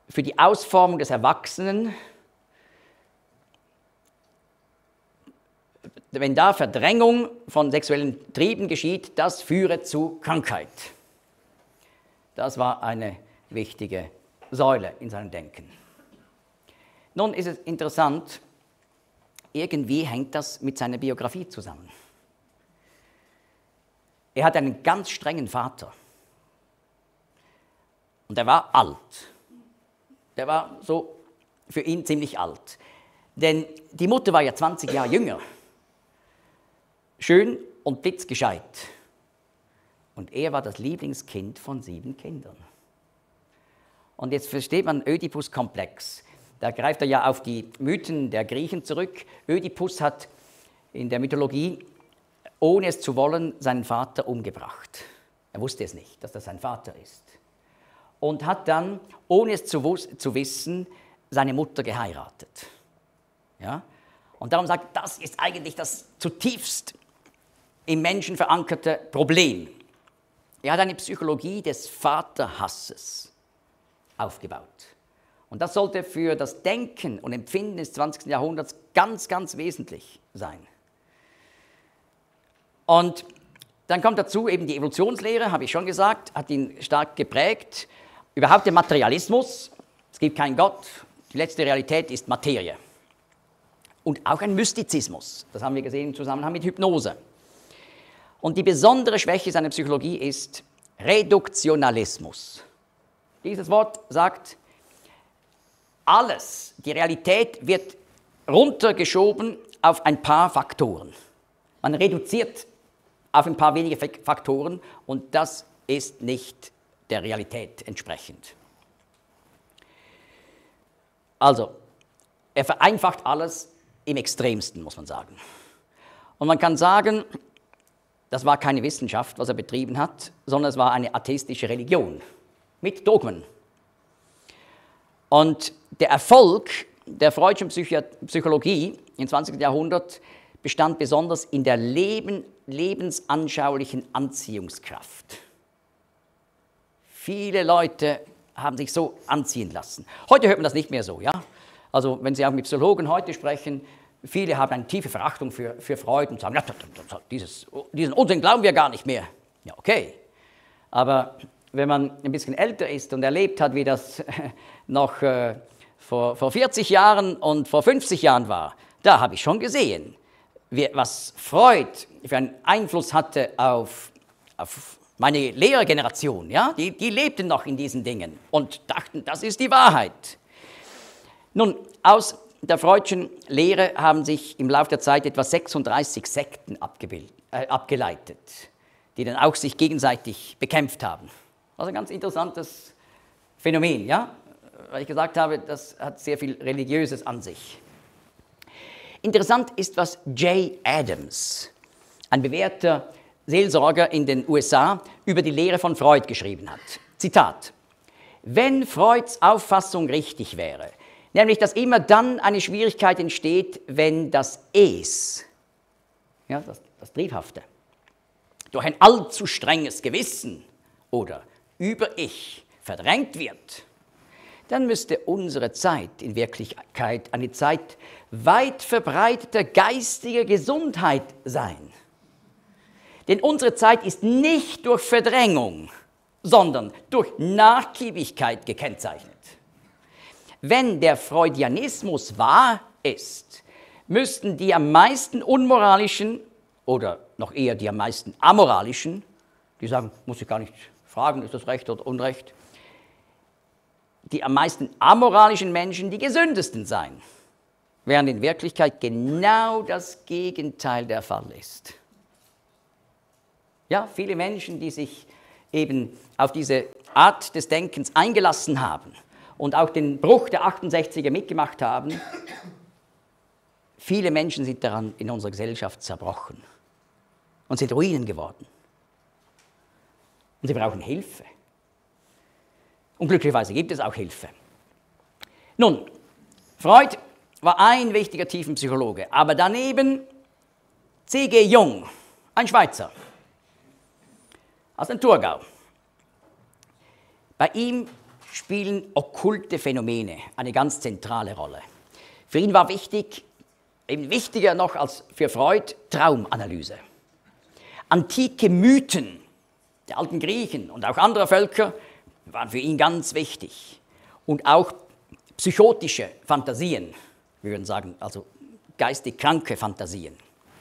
für die Ausformung des Erwachsenen, wenn da Verdrängung von sexuellen Trieben geschieht, das führe zu Krankheit. Das war eine wichtige Säule in seinem Denken. Nun ist es interessant, irgendwie hängt das mit seiner Biografie zusammen. Er hat einen ganz strengen Vater. Und er war alt. Der war so für ihn ziemlich alt. Denn die Mutter war ja zwanzig Jahre jünger. Schön und blitzgescheit. Und er war das Lieblingskind von sieben Kindern. Und jetzt versteht man Ödipus-Komplex. Da greift er ja auf die Mythen der Griechen zurück. Ödipus hat in der Mythologie, ohne es zu wollen, seinen Vater umgebracht. Er wusste es nicht, dass das sein Vater ist. Und hat dann, ohne es zu, zu wissen, seine Mutter geheiratet. Ja? Und darum sagt er, das ist eigentlich das zutiefst im Menschen verankerte Problem. Er hat eine Psychologie des Vaterhasses aufgebaut. Und das sollte für das Denken und Empfinden des zwanzigsten Jahrhunderts ganz, ganz wesentlich sein. Und dann kommt dazu eben die Evolutionslehre, habe ich schon gesagt, hat ihn stark geprägt. Überhaupt der Materialismus, es gibt keinen Gott, die letzte Realität ist Materie. Und auch ein Mystizismus, das haben wir gesehen im Zusammenhang mit Hypnose. Und die besondere Schwäche seiner Psychologie ist Reduktionalismus. Dieses Wort sagt, alles, die Realität wird runtergeschoben auf ein paar Faktoren. Man reduziert auf ein paar wenige Faktoren und das ist nicht der Realität entsprechend. Also, er vereinfacht alles im Extremsten, muss man sagen. Und man kann sagen, das war keine Wissenschaft, was er betrieben hat, sondern es war eine atheistische Religion mit Dogmen. Und der Erfolg der freudschen Psychi- Psychologie im zwanzigsten Jahrhundert bestand besonders in der Leben, lebensanschaulichen Anziehungskraft. Viele Leute haben sich so anziehen lassen. Heute hört man das nicht mehr so, ja? Also wenn Sie auch mit Psychologen heute sprechen, viele haben eine tiefe Verachtung für, für Freud und sagen, ja, dieses, diesen Unsinn glauben wir gar nicht mehr. Ja, okay. Aber wenn man ein bisschen älter ist und erlebt hat, wie das noch äh, vor, vor vierzig Jahren und vor fünfzig Jahren war, da habe ich schon gesehen, wie, was Freud für einen Einfluss hatte auf, auf meine Lehrergeneration. Ja? Die, die lebten noch in diesen Dingen und dachten, das ist die Wahrheit. Nun, aus der freudschen Lehre haben sich im Laufe der Zeit etwa sechsunddreißig Sekten abgebildet, äh, abgeleitet, die dann auch sich gegenseitig bekämpft haben. Also ein ganz interessantes Phänomen, ja? Weil ich gesagt habe, das hat sehr viel Religiöses an sich. Interessant ist, was Jay Adams, ein bewährter Seelsorger in den U S A, über die Lehre von Freud geschrieben hat. Zitat: Wenn Freuds Auffassung richtig wäre, nämlich dass immer dann eine Schwierigkeit entsteht, wenn das Es, ja, das, das Triebhafte, durch ein allzu strenges Gewissen oder Über-Ich verdrängt wird, dann müsste unsere Zeit in Wirklichkeit eine Zeit weit verbreiteter geistiger Gesundheit sein. Denn unsere Zeit ist nicht durch Verdrängung, sondern durch Nachgiebigkeit gekennzeichnet. Wenn der Freudianismus wahr ist, müssten die am meisten unmoralischen oder noch eher die am meisten amoralischen, die sagen, muss ich gar nicht fragen, ist das Recht oder Unrecht, die am meisten amoralischen Menschen die gesündesten sein, während in Wirklichkeit genau das Gegenteil der Fall ist. Ja, viele Menschen, die sich eben auf diese Art des Denkens eingelassen haben und auch den Bruch der achtundsechziger mitgemacht haben, viele Menschen sind daran in unserer Gesellschaft zerbrochen und sind Ruinen geworden. Und sie brauchen Hilfe. Und glücklicherweise gibt es auch Hilfe. Nun, Freud war ein wichtiger Tiefenpsychologe, aber daneben C G Jung, ein Schweizer, aus dem Thurgau. Bei ihm spielen okkulte Phänomene eine ganz zentrale Rolle. Für ihn war wichtig, eben wichtiger noch als für Freud, Traumanalyse. Antike Mythen der alten Griechen und auch anderer Völker waren für ihn ganz wichtig. Und auch psychotische Fantasien, wir würden sagen, also geistig kranke Fantasien.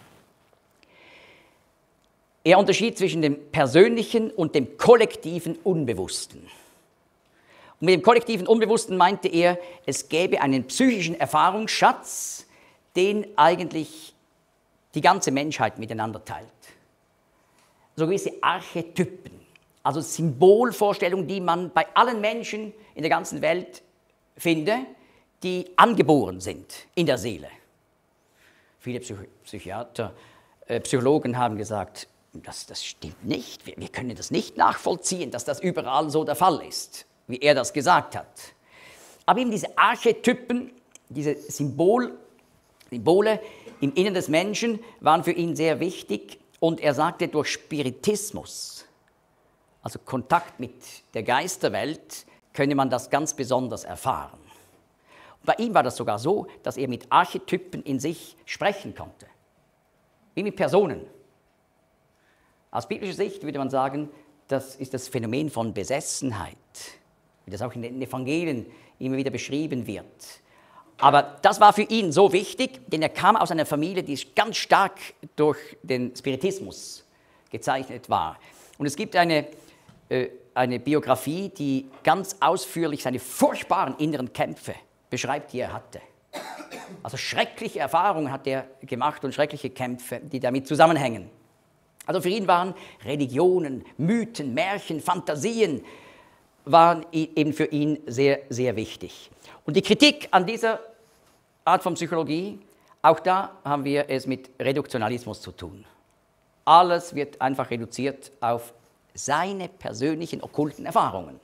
Er unterschied zwischen dem persönlichen und dem kollektiven Unbewussten. Und mit dem kollektiven Unbewussten meinte er, es gäbe einen psychischen Erfahrungsschatz, den eigentlich die ganze Menschheit miteinander teilt. So gewisse Archetypen, also Symbolvorstellungen, die man bei allen Menschen in der ganzen Welt finde, die angeboren sind in der Seele. Viele Psych- Psychiater, äh, Psychologen haben gesagt, das, das stimmt nicht, wir, wir können das nicht nachvollziehen, dass das überall so der Fall ist, wie er das gesagt hat. Aber eben diese Archetypen, diese Symbol, Symbole im Inneren des Menschen waren für ihn sehr wichtig und er sagte, durch Spiritismus, also Kontakt mit der Geisterwelt, könne man das ganz besonders erfahren. Und bei ihm war das sogar so, dass er mit Archetypen in sich sprechen konnte, wie mit Personen. Aus biblischer Sicht würde man sagen, das ist das Phänomen von Besessenheit, wie das auch in den Evangelien immer wieder beschrieben wird. Aber das war für ihn so wichtig, denn er kam aus einer Familie, die ganz stark durch den Spiritismus gezeichnet war. Und es gibt eine, äh, eine Biografie, die ganz ausführlich seine furchtbaren inneren Kämpfe beschreibt, die er hatte. Also schreckliche Erfahrungen hat er gemacht und schreckliche Kämpfe, die damit zusammenhängen. Also für ihn waren Religionen, Mythen, Märchen, Fantasien, waren eben für ihn sehr, sehr wichtig. Und die Kritik an dieser Art von Psychologie, auch da haben wir es mit Reduktionalismus zu tun. Alles wird einfach reduziert auf seine persönlichen okkulten Erfahrungen.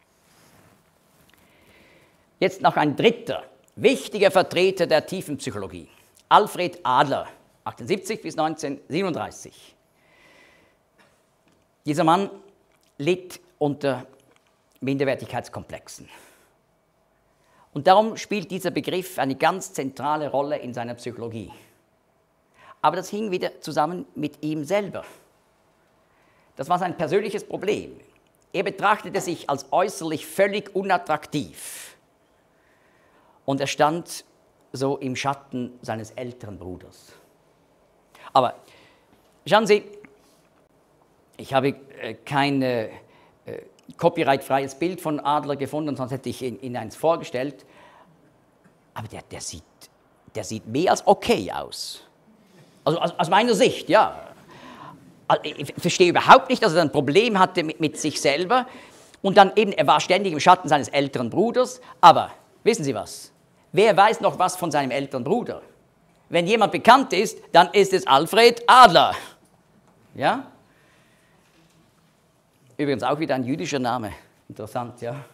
Jetzt noch ein dritter, wichtiger Vertreter der tiefen Psychologie, Alfred Adler, achtundsiebzig bis neunzehnhundertsiebenunddreißig. Dieser Mann litt unter Minderwertigkeitskomplexen. Und darum spielt dieser Begriff eine ganz zentrale Rolle in seiner Psychologie. Aber das hing wieder zusammen mit ihm selber. Das war sein persönliches Problem. Er betrachtete sich als äußerlich völlig unattraktiv. Und er stand so im Schatten seines älteren Bruders. Aber schauen Sie, ich habe äh, kein äh, copyrightfreies Bild von Adler gefunden, sonst hätte ich ihn, ihn eins vorgestellt. Aber der, der, sieht, der sieht mehr als okay aus. Also aus, aus meiner Sicht, ja. Also ich verstehe überhaupt nicht, dass er ein Problem hatte mit, mit sich selber. Und dann eben, er war ständig im Schatten seines älteren Bruders. Aber wissen Sie was? Wer weiß noch was von seinem älteren Bruder? Wenn jemand bekannt ist, dann ist es Alfred Adler. Ja? Übrigens auch wieder ein jüdischer Name. Interessant, ja.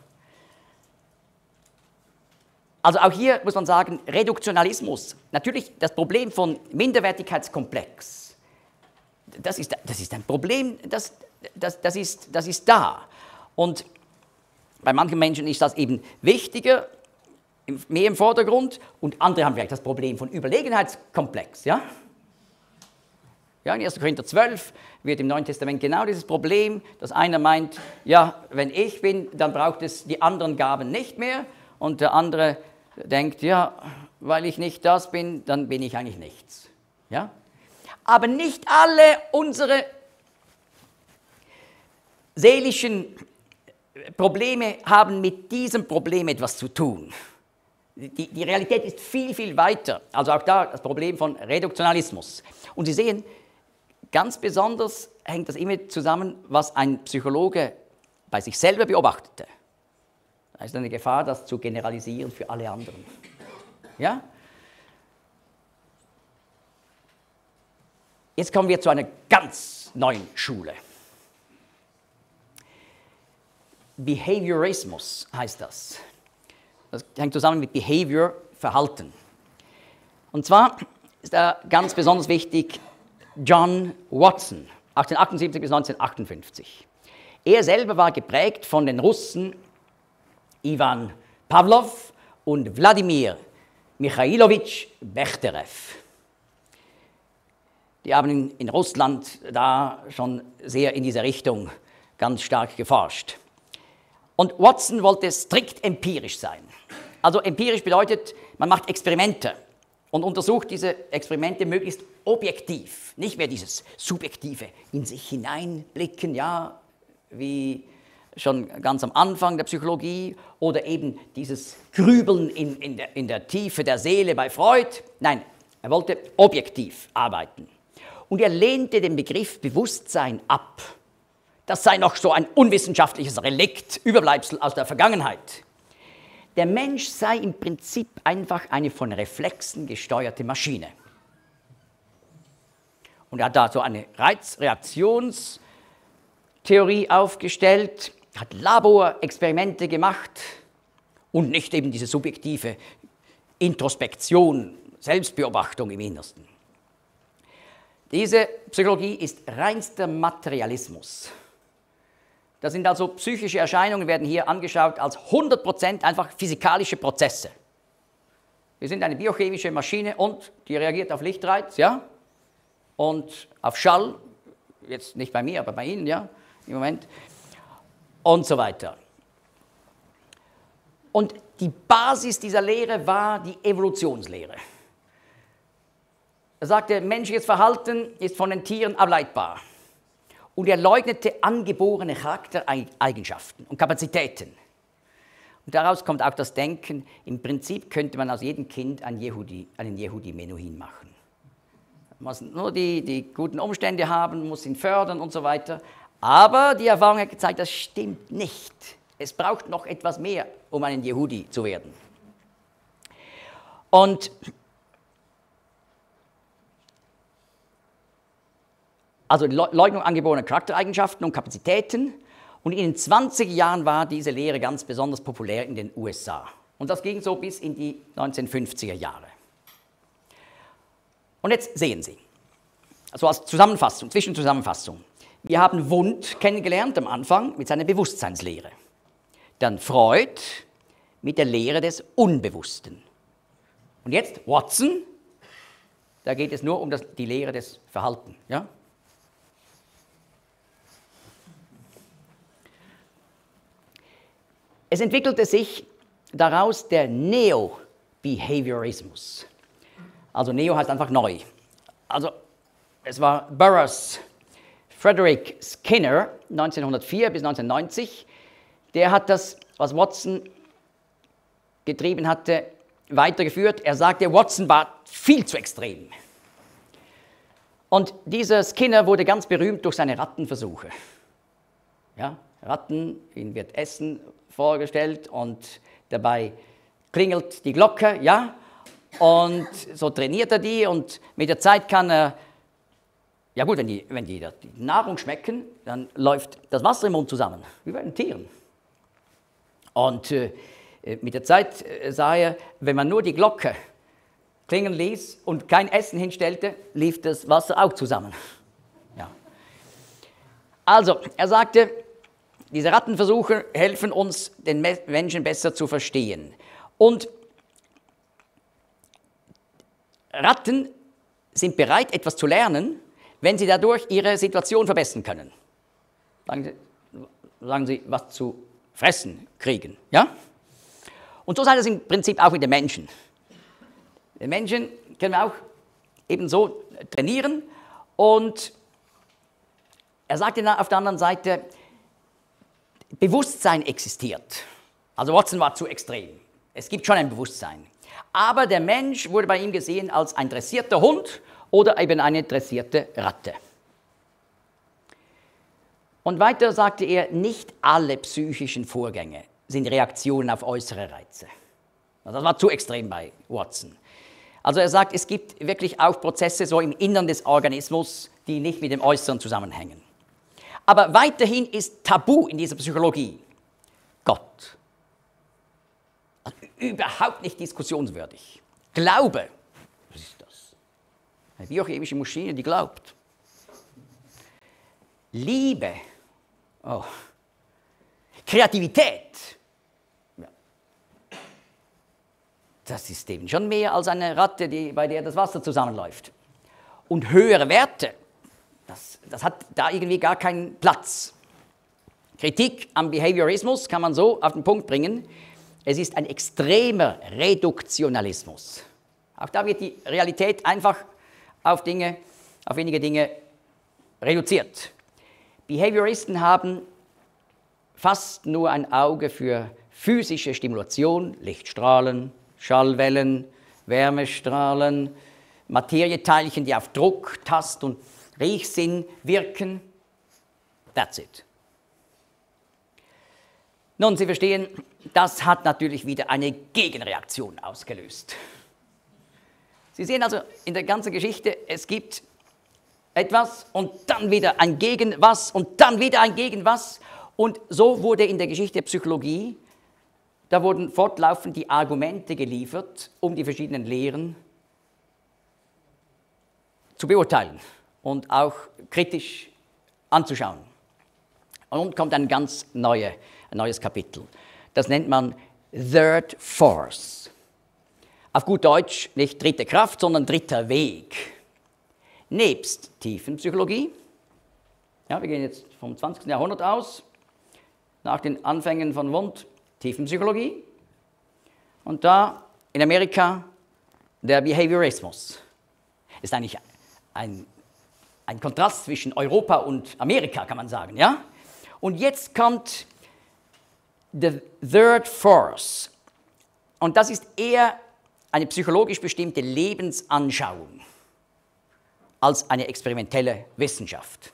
Also auch hier muss man sagen, Reduktionalismus. Natürlich das Problem von Minderwertigkeitskomplex. Das ist, das ist ein Problem, das, das, das, ist, das ist da. Und bei manchen Menschen ist das eben wichtiger, mehr im Vordergrund. Und andere haben vielleicht das Problem von Überlegenheitskomplex, ja. Ja, in erster Korinther zwölf wird im Neuen Testament genau dieses Problem, dass einer meint, ja, wenn ich bin, dann braucht es die anderen Gaben nicht mehr. Und der andere denkt, ja, weil ich nicht das bin, dann bin ich eigentlich nichts. Ja? Aber nicht alle unsere seelischen Probleme haben mit diesem Problem etwas zu tun. Die, die Realität ist viel, viel weiter. Also auch da das Problem von Reduktionalismus. Und Sie sehen, ganz besonders hängt das immer zusammen, was ein Psychologe bei sich selber beobachtete. Da ist eine Gefahr, das zu generalisieren für alle anderen. Ja? Jetzt kommen wir zu einer ganz neuen Schule. Behaviorismus heißt das. Das hängt zusammen mit Behavior, Verhalten. Und zwar ist da ganz besonders wichtig John Watson, achtzehnhundertachtundsiebzig bis neunzehnhundertachtundfünfzig. Er selber war geprägt von den Russen Iwan Pawlow und Wladimir Michailowitsch Bechterew. Die haben in, in Russland da schon sehr in diese Richtung ganz stark geforscht. Und Watson wollte strikt empirisch sein. Also empirisch bedeutet, man macht Experimente und untersucht diese Experimente möglichst objektiv, nicht mehr dieses subjektive in sich hineinblicken, ja, wie schon ganz am Anfang der Psychologie, oder eben dieses Grübeln in, in, der, in der Tiefe der Seele bei Freud. Nein, er wollte objektiv arbeiten. Und er lehnte den Begriff Bewusstsein ab. Das sei noch so ein unwissenschaftliches Relikt, Überbleibsel aus der Vergangenheit. Der Mensch sei im Prinzip einfach eine von Reflexen gesteuerte Maschine. Und er hat da so eine Reizreaktionstheorie aufgestellt, hat Laborexperimente gemacht und nicht eben diese subjektive Introspektion, Selbstbeobachtung im Innersten. Diese Psychologie ist reinster Materialismus. Das sind also psychische Erscheinungen, werden hier angeschaut als hundert Prozent einfach physikalische Prozesse. Wir sind eine biochemische Maschine und die reagiert auf Lichtreiz, ja, und auf Schall, jetzt nicht bei mir, aber bei Ihnen, ja, im Moment, und so weiter. Und die Basis dieser Lehre war die Evolutionslehre. Er sagte, menschliches Verhalten ist von den Tieren ableitbar. Und er leugnete angeborene Charaktereigenschaften und Kapazitäten. Und daraus kommt auch das Denken, im Prinzip könnte man aus jedem Kind einen Yehudi, einen Yehudi Menuhin machen. Man muss nur die, die guten Umstände haben, muss ihn fördern und so weiter. Aber die Erfahrung hat gezeigt, das stimmt nicht. Es braucht noch etwas mehr, um ein Yehudi zu werden. Und also die Leugnung angeborener Charaktereigenschaften und Kapazitäten. Und in den zwanziger Jahren war diese Lehre ganz besonders populär in den U S A. Und das ging so bis in die neunzehnhundertfünfziger Jahre. Und jetzt sehen Sie, also als Zusammenfassung, Zwischenzusammenfassung. Wir haben Wundt kennengelernt am Anfang mit seiner Bewusstseinslehre. Dann Freud mit der Lehre des Unbewussten. Und jetzt Watson, da geht es nur um das, die Lehre des Verhaltens. Ja? Es entwickelte sich daraus der Neo-Behaviorismus. Also Neo heißt einfach neu. Also es war Burroughs, Frederick Skinner, neunzehnhundertvier bis neunzehnhundertneunzig, der hat das, was Watson getrieben hatte, weitergeführt. Er sagte, Watson war viel zu extrem. Und dieser Skinner wurde ganz berühmt durch seine Rattenversuche. Ja, Ratten, ihnen wird Essen vorgestellt und dabei klingelt die Glocke, ja, und so trainiert er die und mit der Zeit kann er, ja gut, wenn die, wenn die, die Nahrung schmecken, dann läuft das Wasser im Mund zusammen, wie bei den Tieren. Und äh, mit der Zeit äh, sah er, wenn man nur die Glocke klingen ließ und kein Essen hinstellte, lief das Wasser auch zusammen. Ja. Also, er sagte, diese Rattenversuche helfen uns, den Menschen besser zu verstehen. Und Ratten sind bereit, etwas zu lernen, wenn sie dadurch ihre Situation verbessern können. Sagen Sie, sagen sie was zu fressen kriegen. Ja? Und so sei das im Prinzip auch mit den Menschen. Den Menschen können wir auch ebenso trainieren. Und er sagte dann auf der anderen Seite, Bewusstsein existiert. Also Watson war zu extrem. Es gibt schon ein Bewusstsein. Aber der Mensch wurde bei ihm gesehen als ein dressierter Hund oder eben eine dressierte Ratte. Und weiter sagte er, nicht alle psychischen Vorgänge sind Reaktionen auf äußere Reize. Das war zu extrem bei Watson. Also er sagt, es gibt wirklich auch Prozesse so im Innern des Organismus, die nicht mit dem Äußeren zusammenhängen. Aber weiterhin ist Tabu in dieser Psychologie Gott. Also überhaupt nicht diskussionswürdig. Glaube, was ist das? Eine biochemische Maschine, die glaubt. Liebe, oh. Kreativität, ja, das ist eben schon mehr als eine Ratte, die, bei der das Wasser zusammenläuft. Und höhere Werte, das, das hat da irgendwie gar keinen Platz. Kritik am Behaviorismus kann man so auf den Punkt bringen, es ist ein extremer Reduktionalismus. Auch da wird die Realität einfach auf Dinge, auf wenige Dinge reduziert. Behavioristen haben fast nur ein Auge für physische Stimulation, Lichtstrahlen, Schallwellen, Wärmestrahlen, Materieteilchen, die auf Druck, Tast- und Riechsinn wirken. That's it. Nun, Sie verstehen, das hat natürlich wieder eine Gegenreaktion ausgelöst. Sie sehen also in der ganzen Geschichte, es gibt etwas und dann wieder ein Gegenwas und dann wieder ein Gegenwas. Und so wurde in der Geschichte der Psychologie, da wurden fortlaufend die Argumente geliefert, um die verschiedenen Lehren zu beurteilen und auch kritisch anzuschauen. Und nun kommt ein ganz neue, ein neues Kapitel. Das nennt man Third Force. Auf gut Deutsch nicht dritte Kraft, sondern dritter Weg. Nebst Tiefenpsychologie, ja, wir gehen jetzt vom zwanzigsten Jahrhundert aus, nach den Anfängen von Wundt, Tiefenpsychologie und da in Amerika der Behaviorismus. Ist eigentlich ein, ein Kontrast zwischen Europa und Amerika, kann man sagen, ja? Und jetzt kommt the Third Force und das ist eher eine psychologisch bestimmte Lebensanschauung als eine experimentelle Wissenschaft.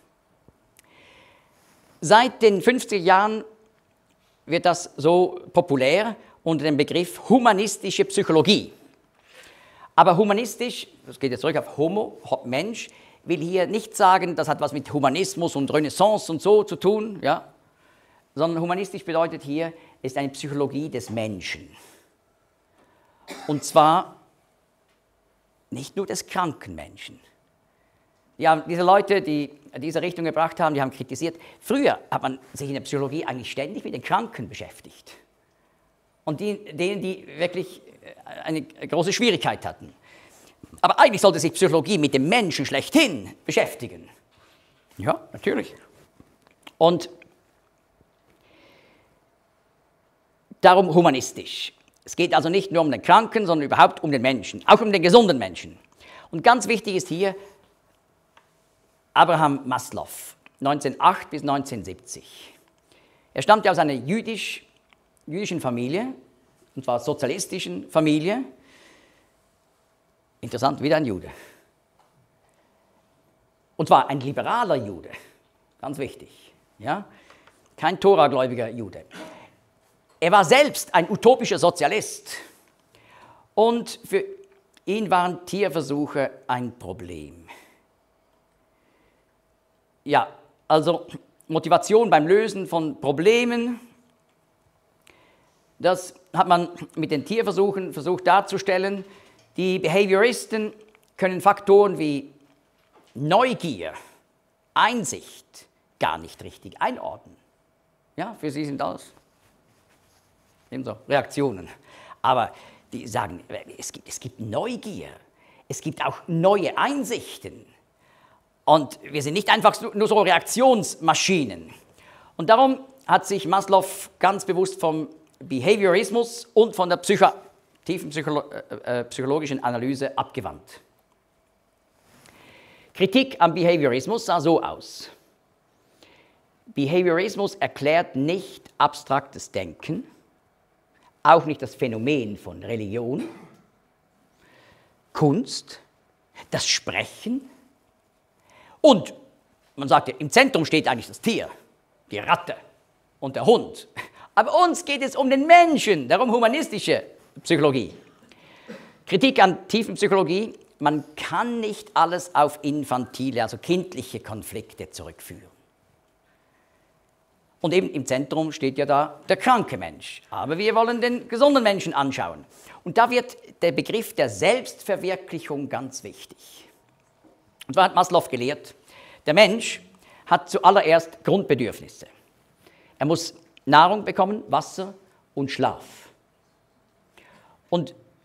Seit den fünfziger Jahren wird das so populär unter dem Begriff humanistische Psychologie. Aber humanistisch, das geht jetzt zurück auf Homo, Mensch, will hier nicht sagen, das hat was mit Humanismus und Renaissance und so zu tun, ja? Sondern humanistisch bedeutet hier, es ist eine Psychologie des Menschen. Und zwar nicht nur des kranken Menschen. Ja, diese Leute, die diese Richtung gebracht haben, die haben kritisiert, früher hat man sich in der Psychologie eigentlich ständig mit den Kranken beschäftigt. Und die, denen, die wirklich eine große Schwierigkeit hatten. Aber eigentlich sollte sich Psychologie mit dem Menschen schlechthin beschäftigen. Ja, natürlich. Und darum humanistisch. Es geht also nicht nur um den Kranken, sondern überhaupt um den Menschen, auch um den gesunden Menschen. Und ganz wichtig ist hier Abraham Maslow, neunzehnhundertacht bis neunzehnhundertsiebzig. Er stammte aus einer jüdisch, jüdischen Familie, und zwar sozialistischen Familie. Interessant, wieder ein Jude. Und zwar ein liberaler Jude, ganz wichtig. Ja? Kein Toragläubiger Jude. Er war selbst ein utopischer Sozialist und für ihn waren Tierversuche ein Problem. Ja, also Motivation beim Lösen von Problemen, das hat man mit den Tierversuchen versucht darzustellen. Die Behavioristen können Faktoren wie Neugier, Einsicht gar nicht richtig einordnen. Ja, für sie sind das ebenso Reaktionen. Aber die sagen, es gibt, es gibt Neugier, es gibt auch neue Einsichten. Und wir sind nicht einfach nur so Reaktionsmaschinen. Und darum hat sich Maslow ganz bewusst vom Behaviorismus und von der Psycho tiefen Psycholo äh, psychologischen Analyse abgewandt. Kritik am Behaviorismus sah so aus. Behaviorismus erklärt nicht abstraktes Denken, auch nicht das Phänomen von Religion, Kunst, das Sprechen. Und man sagte, im Zentrum steht eigentlich das Tier, die Ratte und der Hund. Aber uns geht es um den Menschen, darum humanistische Psychologie. Kritik an Tiefenpsychologie, man kann nicht alles auf infantile, also kindliche Konflikte zurückführen. Und eben im Zentrum steht ja da der kranke Mensch. Aber wir wollen den gesunden Menschen anschauen. Und da wird der Begriff der Selbstverwirklichung ganz wichtig. Und zwar hat Maslow gelehrt, der Mensch hat zuallererst Grundbedürfnisse. Er muss Nahrung bekommen, Wasser und Schlaf. Und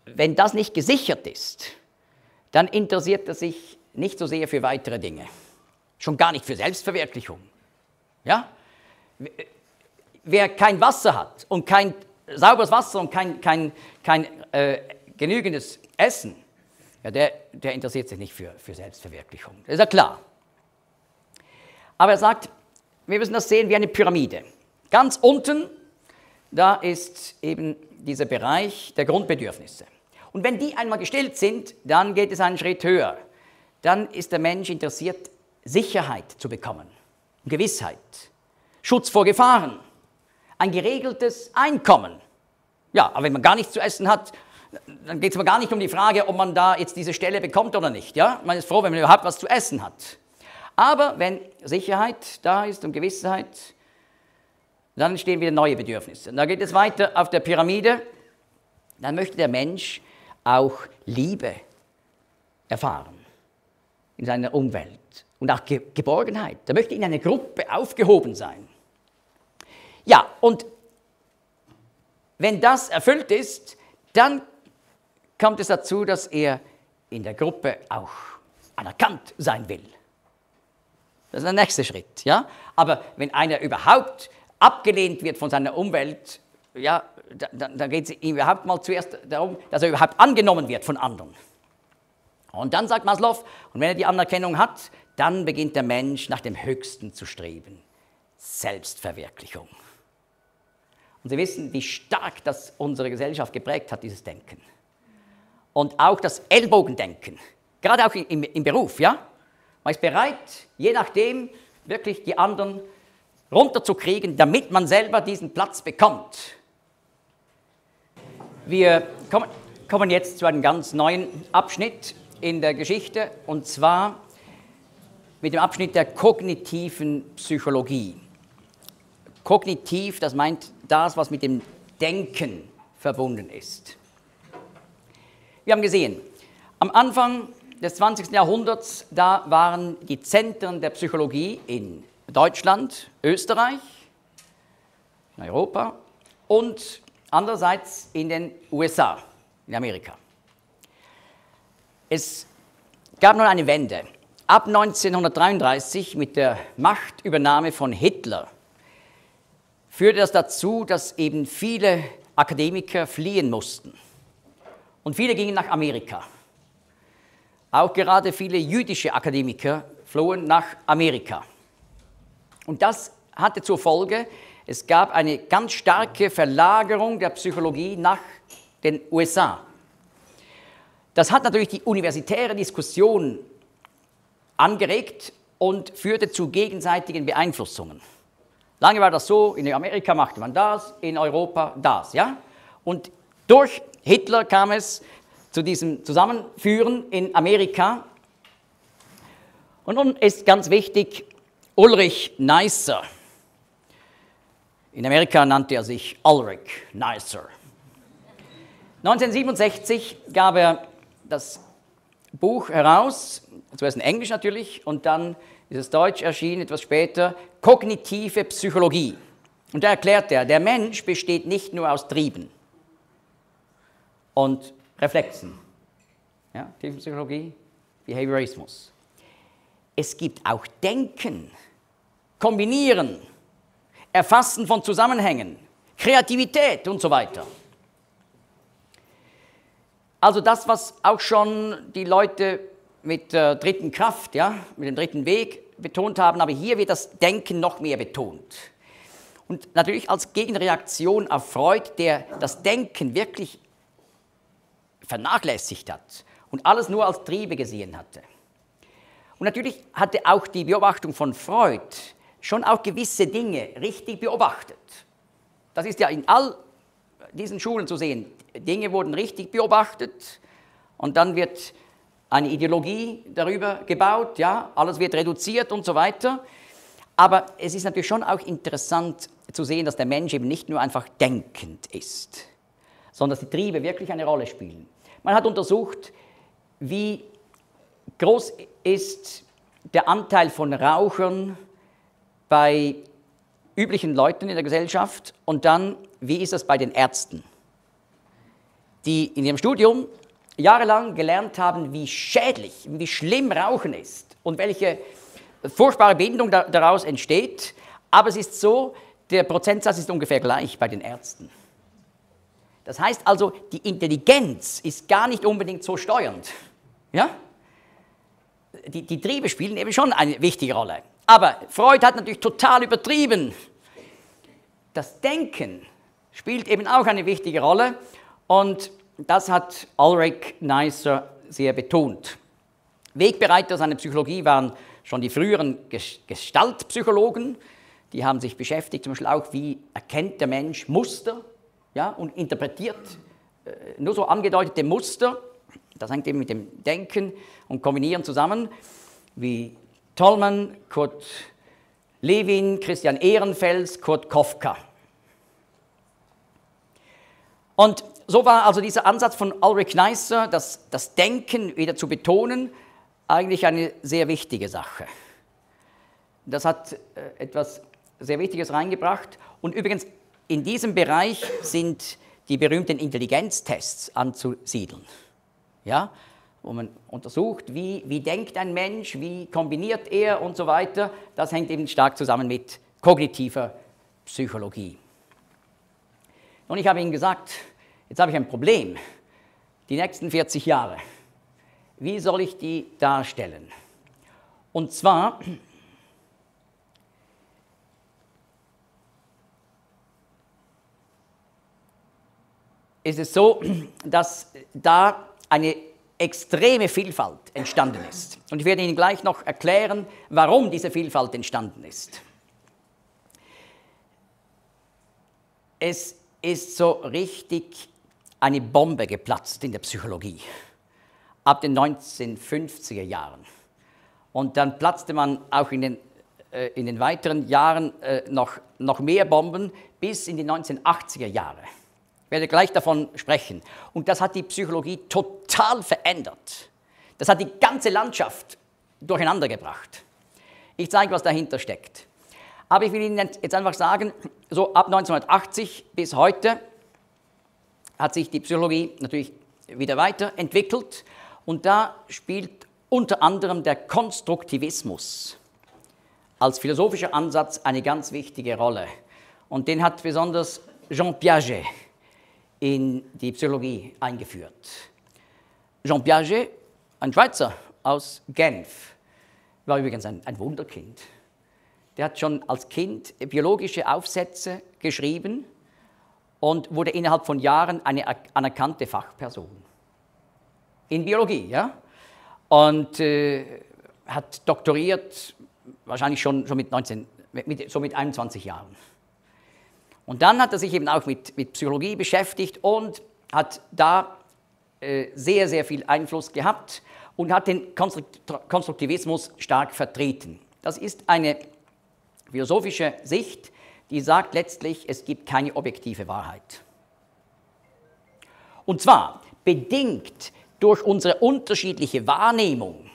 wenn das nicht gesichert ist, dann interessiert er sich nicht so sehr für weitere Dinge. Schon gar nicht für Selbstverwirklichung. Ja? Wer kein Wasser hat und kein sauberes Wasser und kein, kein, kein äh, genügendes Essen, ja, der, der interessiert sich nicht für, für Selbstverwirklichung. Das ist ja klar. Aber er sagt, wir müssen das sehen wie eine Pyramide. Ganz unten, da ist eben dieser Bereich der Grundbedürfnisse. Und wenn die einmal gestillt sind, dann geht es einen Schritt höher. Dann ist der Mensch interessiert, Sicherheit zu bekommen, Gewissheit, Schutz vor Gefahren, ein geregeltes Einkommen. Ja, aber wenn man gar nichts zu essen hat, dann geht es mal gar nicht um die Frage, ob man da jetzt diese Stelle bekommt oder nicht. Ja? Man ist froh, wenn man überhaupt was zu essen hat. Aber wenn Sicherheit da ist und Gewissheit, dann entstehen wieder neue Bedürfnisse. Und da geht es weiter auf der Pyramide. Dann möchte der Mensch auch Liebe erfahren in seiner Umwelt und auch Ge- Geborgenheit. Er möchte in einer Gruppe aufgehoben sein. Ja, und wenn das erfüllt ist, dann kommt es dazu, dass er in der Gruppe auch anerkannt sein will. Das ist der nächste Schritt. Ja? Aber wenn einer überhaupt abgelehnt wird von seiner Umwelt, ja, dann, dann geht es ihm überhaupt mal zuerst darum, dass er überhaupt angenommen wird von anderen. Und dann sagt Maslow, und wenn er die Anerkennung hat, dann beginnt der Mensch nach dem Höchsten zu streben. Selbstverwirklichung. Und Sie wissen, wie stark das unsere Gesellschaft geprägt hat, dieses Denken. Und auch das Ellbogendenken, gerade auch im, im Beruf, ja? Man ist bereit, je nachdem, wirklich die anderen runterzukriegen, damit man selber diesen Platz bekommt. Wir kommen, kommen jetzt zu einem ganz neuen Abschnitt in der Geschichte, und zwar mit dem Abschnitt der kognitiven Psychologie. Kognitiv, das meint das, was mit dem Denken verbunden ist. Wir haben gesehen, am Anfang des zwanzigsten Jahrhunderts, da waren die Zentren der Psychologie in Deutschland, Österreich, in Europa und andererseits in den U S A, in Amerika. Es gab nun eine Wende. Ab neunzehnhundertdreiunddreißig mit der Machtübernahme von Hitler führte das dazu, dass eben viele Akademiker fliehen mussten. Und viele gingen nach Amerika. Auch gerade viele jüdische Akademiker flohen nach Amerika. Und das hatte zur Folge, es gab eine ganz starke Verlagerung der Psychologie nach den U S A. Das hat natürlich die universitäre Diskussion angeregt und führte zu gegenseitigen Beeinflussungen. Lange war das so, in Amerika machte man das, in Europa das, ja? Und durch Hitler kam es zu diesem Zusammenführen in Amerika. Und nun ist ganz wichtig, Ulrich Neisser. In Amerika nannte er sich Ulrich Neisser. neunzehnhundertsiebenundsechzig gab er das Buch heraus, zuerst in Englisch natürlich, und dann ist es deutsch erschienen, etwas später, Kognitive Psychologie. Und da erklärt er, der Mensch besteht nicht nur aus Trieben und Reflexen, ja, Tiefenpsychologie, Behaviorismus. Es gibt auch Denken, Kombinieren, Erfassen von Zusammenhängen, Kreativität und so weiter. Also das, was auch schon die Leute mit der dritten Kraft, ja, mit dem dritten Weg betont haben, aber hier wird das Denken noch mehr betont. Und natürlich als Gegenreaktion auf Freud, der das Denken wirklich vernachlässigt hat und alles nur als Triebe gesehen hatte. Und natürlich hatte auch die Beobachtung von Freud schon auch gewisse Dinge richtig beobachtet. Das ist ja in all diesen Schulen zu sehen. Dinge wurden richtig beobachtet und dann wird eine Ideologie darüber gebaut, ja, alles wird reduziert und so weiter. Aber es ist natürlich schon auch interessant zu sehen, dass der Mensch eben nicht nur einfach denkend ist, sondern dass die Triebe wirklich eine Rolle spielen. Man hat untersucht, wie groß ist der Anteil von Rauchern bei üblichen Leuten in der Gesellschaft und dann, wie ist das bei den Ärzten? die in ihrem Studium jahrelang gelernt haben, wie schädlich, wie schlimm Rauchen ist und welche furchtbare Bindung da, daraus entsteht. Aber es ist so, der Prozentsatz ist ungefähr gleich bei den Ärzten. Das heißt also, die Intelligenz ist gar nicht unbedingt so steuernd. Ja? Die, die Triebe spielen eben schon eine wichtige Rolle. Aber Freud hat natürlich total übertrieben. Das Denken spielt eben auch eine wichtige Rolle und das hat Ulrich Neisser sehr betont. Wegbereiter seiner Psychologie waren schon die früheren Gestaltpsychologen, die haben sich beschäftigt, zum Beispiel auch, wie erkennt der Mensch Muster, ja, und interpretiert äh, nur so angedeutete Muster, das hängt eben mit dem Denken und Kombinieren zusammen, wie Tollmann, Kurt Lewin, Christian Ehrenfels, Kurt Kofka. Und so war also dieser Ansatz von Ulrich Neisser, das, das Denken wieder zu betonen, eigentlich eine sehr wichtige Sache. Das hat äh, etwas sehr Wichtiges reingebracht. Und übrigens, in diesem Bereich sind die berühmten Intelligenztests anzusiedeln. Ja? Wo man untersucht, wie, wie denkt ein Mensch, wie kombiniert er und so weiter. Das hängt eben stark zusammen mit kognitiver Psychologie. Und ich habe Ihnen gesagt, jetzt habe ich ein Problem. Die nächsten vierzig Jahre. Wie soll ich die darstellen? Und zwar ist es so, dass da eine extreme Vielfalt entstanden ist. Und ich werde Ihnen gleich noch erklären, warum diese Vielfalt entstanden ist. Es ist so richtig eine Bombe geplatzt in der Psychologie ab den neunzehnhundertfünfziger Jahren. Und dann platzte man auch in den, äh, in den weiteren Jahren äh, noch, noch mehr Bomben bis in die neunzehnhundertachtziger Jahre. Ich werde gleich davon sprechen. Und das hat die Psychologie total verändert. Das hat die ganze Landschaft durcheinander gebracht. Ich zeige, was dahinter steckt. Aber ich will Ihnen jetzt einfach sagen, so ab neunzehnhundertachtzig bis heute hat sich die Psychologie natürlich wieder weiterentwickelt. Und da spielt unter anderem der Konstruktivismus als philosophischer Ansatz eine ganz wichtige Rolle. Und den hat besonders Jean Piaget in die Psychologie eingeführt. Jean Piaget, ein Schweizer aus Genf, war übrigens ein, ein Wunderkind. Der hat schon als Kind biologische Aufsätze geschrieben und wurde innerhalb von Jahren eine anerkannte Fachperson. In Biologie, ja. Und äh, hat doktoriert, wahrscheinlich schon, schon mit, neunzehn, mit, so mit einundzwanzig Jahren. Und dann hat er sich eben auch mit, mit Psychologie beschäftigt und hat da äh, sehr, sehr viel Einfluss gehabt und hat den Konstruktivismus stark vertreten. Das ist eine philosophische Sicht, die sagt letztlich, es gibt keine objektive Wahrheit. Und zwar bedingt durch unsere unterschiedliche Wahrnehmung.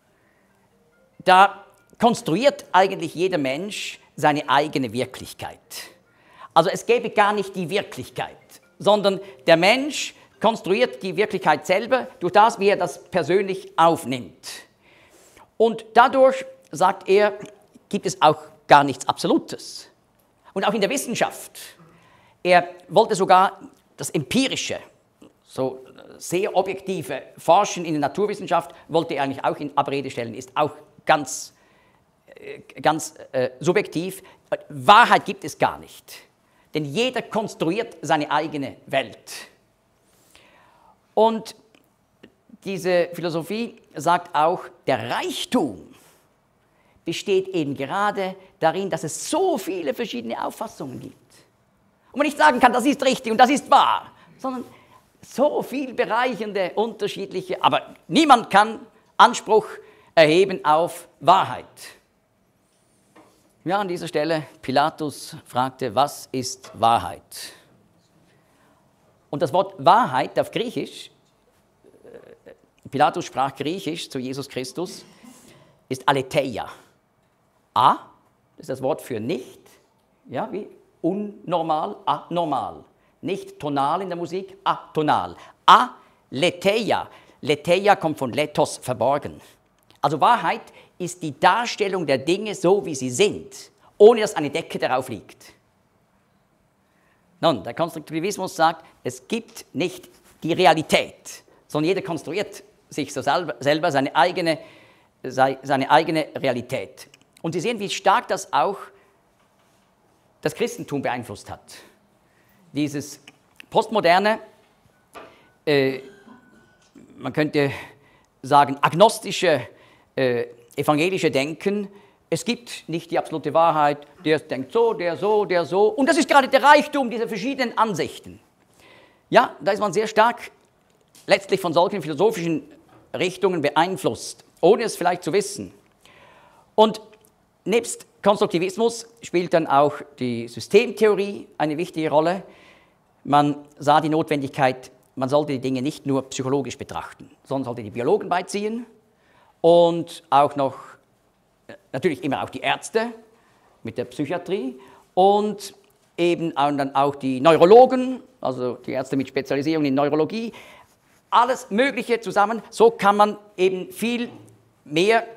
Da konstruiert eigentlich jeder Mensch seine eigene Wirklichkeit. Also es gäbe gar nicht die Wirklichkeit, sondern der Mensch konstruiert die Wirklichkeit selber durch das, wie er das persönlich aufnimmt. Und dadurch, sagt er, gibt es auch gar nichts Absolutes. Und auch in der Wissenschaft. Er wollte sogar das Empirische, so sehr objektive Forschen in der Naturwissenschaft, wollte er eigentlich auch in Abrede stellen, ist auch ganz, ganz äh, subjektiv. Wahrheit gibt es gar nicht. Denn jeder konstruiert seine eigene Welt. Und diese Philosophie sagt auch, der Reichtum besteht eben gerade darin, dass es so viele verschiedene Auffassungen gibt. Und man nicht sagen kann, das ist richtig und das ist wahr, sondern so viel bereichernde, unterschiedliche, aber niemand kann Anspruch erheben auf Wahrheit. Ja, an dieser Stelle, Pilatus fragte, was ist Wahrheit? Und das Wort Wahrheit auf Griechisch, Pilatus sprach Griechisch zu Jesus Christus, ist Aletheia. A, das ist das Wort für nicht, ja, wie unnormal, anormal, nicht tonal in der Musik, atonal. Aletheia. Letheia kommt von Lethos, verborgen. Also Wahrheit ist die Darstellung der Dinge so, wie sie sind, ohne dass eine Decke darauf liegt. Nun, der Konstruktivismus sagt, es gibt nicht die Realität, sondern jeder konstruiert sich so selber, selber seine, eigene, seine eigene Realität. Und Sie sehen, wie stark das auch das Christentum beeinflusst hat. Dieses postmoderne, äh, man könnte sagen, agnostische, äh, evangelische Denken, es gibt nicht die absolute Wahrheit, der denkt so, der so, der so. Und das ist gerade der Reichtum dieser verschiedenen Ansichten. Ja, da ist man sehr stark letztlich von solchen philosophischen Richtungen beeinflusst, ohne es vielleicht zu wissen. Und nebst Konstruktivismus spielt dann auch die Systemtheorie eine wichtige Rolle. Man sah die Notwendigkeit, man sollte die Dinge nicht nur psychologisch betrachten, sondern sollte die Biologen beiziehen und auch noch, natürlich immer auch die Ärzte mit der Psychiatrie und eben auch dann auch die Neurologen, also die Ärzte mit Spezialisierung in Neurologie, alles Mögliche zusammen. So kann man eben viel mehr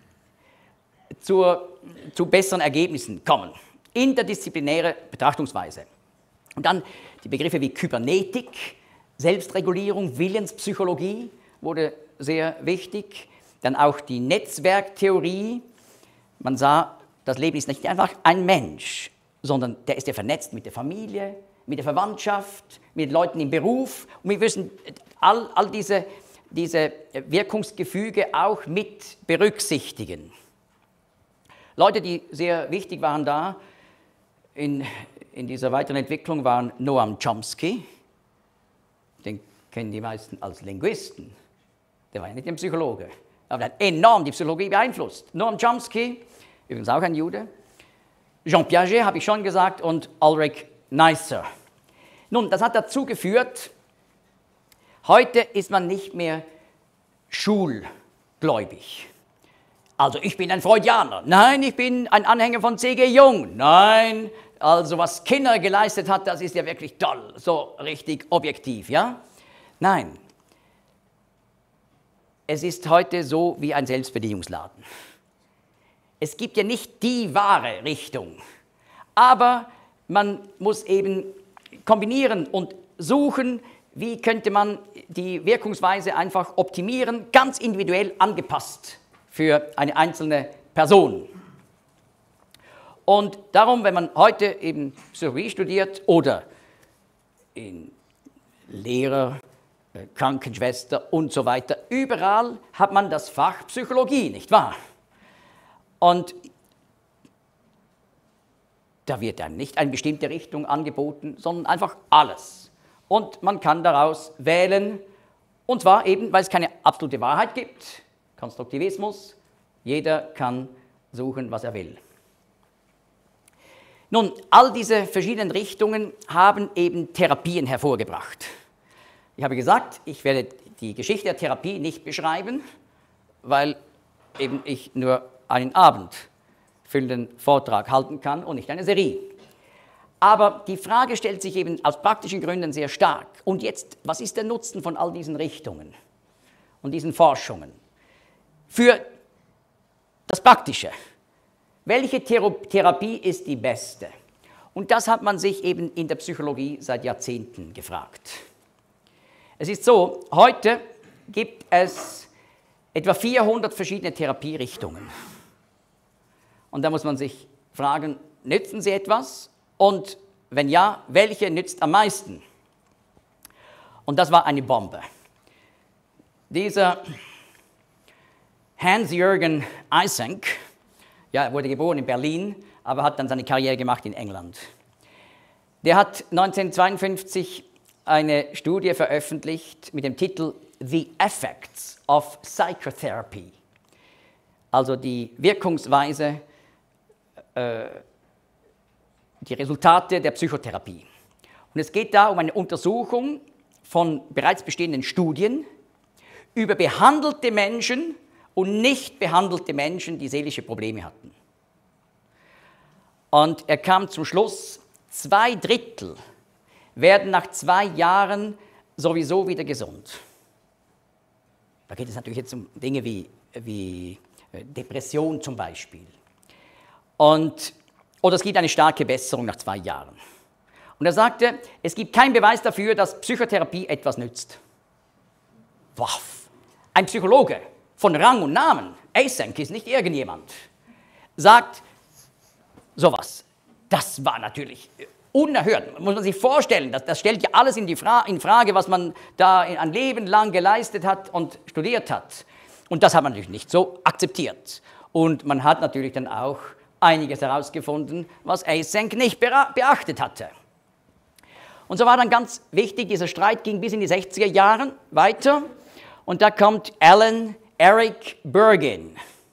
zur, zu besseren Ergebnissen kommen. Interdisziplinäre Betrachtungsweise. Und dann die Begriffe wie Kybernetik, Selbstregulierung, Willenspsychologie wurde sehr wichtig. Dann auch die Netzwerktheorie. Man sah, das Leben ist nicht einfach ein Mensch, sondern der ist ja vernetzt mit der Familie, mit der Verwandtschaft, mit den Leuten im Beruf. Und wir müssen all, all diese, diese Wirkungsgefüge auch mit berücksichtigen. Leute, die sehr wichtig waren da in, in dieser weiteren Entwicklung, waren Noam Chomsky. Den kennen die meisten als Linguisten. Der war ja nicht ein Psychologe. Aber der hat enorm die Psychologie beeinflusst. Noam Chomsky, übrigens auch ein Jude. Jean Piaget, habe ich schon gesagt, und Ulrich Neisser. Nun, das hat dazu geführt, heute ist man nicht mehr schulgläubig. Also ich bin ein Freudianer. Nein, ich bin ein Anhänger von C G Jung. Nein, also was Skinner geleistet hat, das ist ja wirklich toll, so richtig objektiv, ja? Nein. Es ist heute so wie ein Selbstbedienungsladen. Es gibt ja nicht die wahre Richtung, aber man muss eben kombinieren und suchen, wie könnte man die Wirkungsweise einfach optimieren, ganz individuell angepasst für eine einzelne Person. Und darum, wenn man heute eben Psychologie studiert oder in Lehrer, Krankenschwester und so weiter, überall hat man das Fach Psychologie, nicht wahr? Und da wird einem nicht eine bestimmte Richtung angeboten, sondern einfach alles. Und man kann daraus wählen, und zwar eben, weil es keine absolute Wahrheit gibt, Konstruktivismus, jeder kann suchen, was er will. Nun, all diese verschiedenen Richtungen haben eben Therapien hervorgebracht. Ich habe gesagt, ich werde die Geschichte der Therapie nicht beschreiben, weil eben ich nur einen Abend füllenden Vortrag halten kann und nicht eine Serie. Aber die Frage stellt sich eben aus praktischen Gründen sehr stark. Und jetzt, was ist der Nutzen von all diesen Richtungen und diesen Forschungen? Für das Praktische. Welche Therapie ist die beste? Und das hat man sich eben in der Psychologie seit Jahrzehnten gefragt. Es ist so, heute gibt es etwa vierhundert verschiedene Therapierichtungen. Und da muss man sich fragen, nützen sie etwas? Und wenn ja, welche nützt am meisten? Und das war eine Bombe. Dieser Hans-Jürgen Eysenck, ja, er wurde geboren in Berlin, aber hat dann seine Karriere gemacht in England. Der hat neunzehnhundertzweiundfünfzig eine Studie veröffentlicht mit dem Titel The Effects of Psychotherapy, also die Wirkungsweise, äh, die Resultate der Psychotherapie. Und es geht da um eine Untersuchung von bereits bestehenden Studien über behandelte Menschen und nicht behandelte Menschen, die seelische Probleme hatten. Und er kam zum Schluss, zwei Drittel werden nach zwei Jahren sowieso wieder gesund. Da geht es natürlich jetzt um Dinge wie, wie Depression zum Beispiel. Und, oder es gibt eine starke Besserung nach zwei Jahren. Und er sagte, es gibt keinen Beweis dafür, dass Psychotherapie etwas nützt. Wow. Ein Psychologe von Rang und Namen, Eysenck ist nicht irgendjemand, sagt sowas. Das war natürlich unerhört, muss man sich vorstellen. Das, das stellt ja alles in, die Fra in Frage, was man da ein Leben lang geleistet hat und studiert hat. Und das hat man natürlich nicht so akzeptiert. Und man hat natürlich dann auch einiges herausgefunden, was Eysenck nicht beachtet hatte. Und so war dann ganz wichtig, dieser Streit ging bis in die sechziger Jahre weiter. Und da kommt Alan Eric Bergin.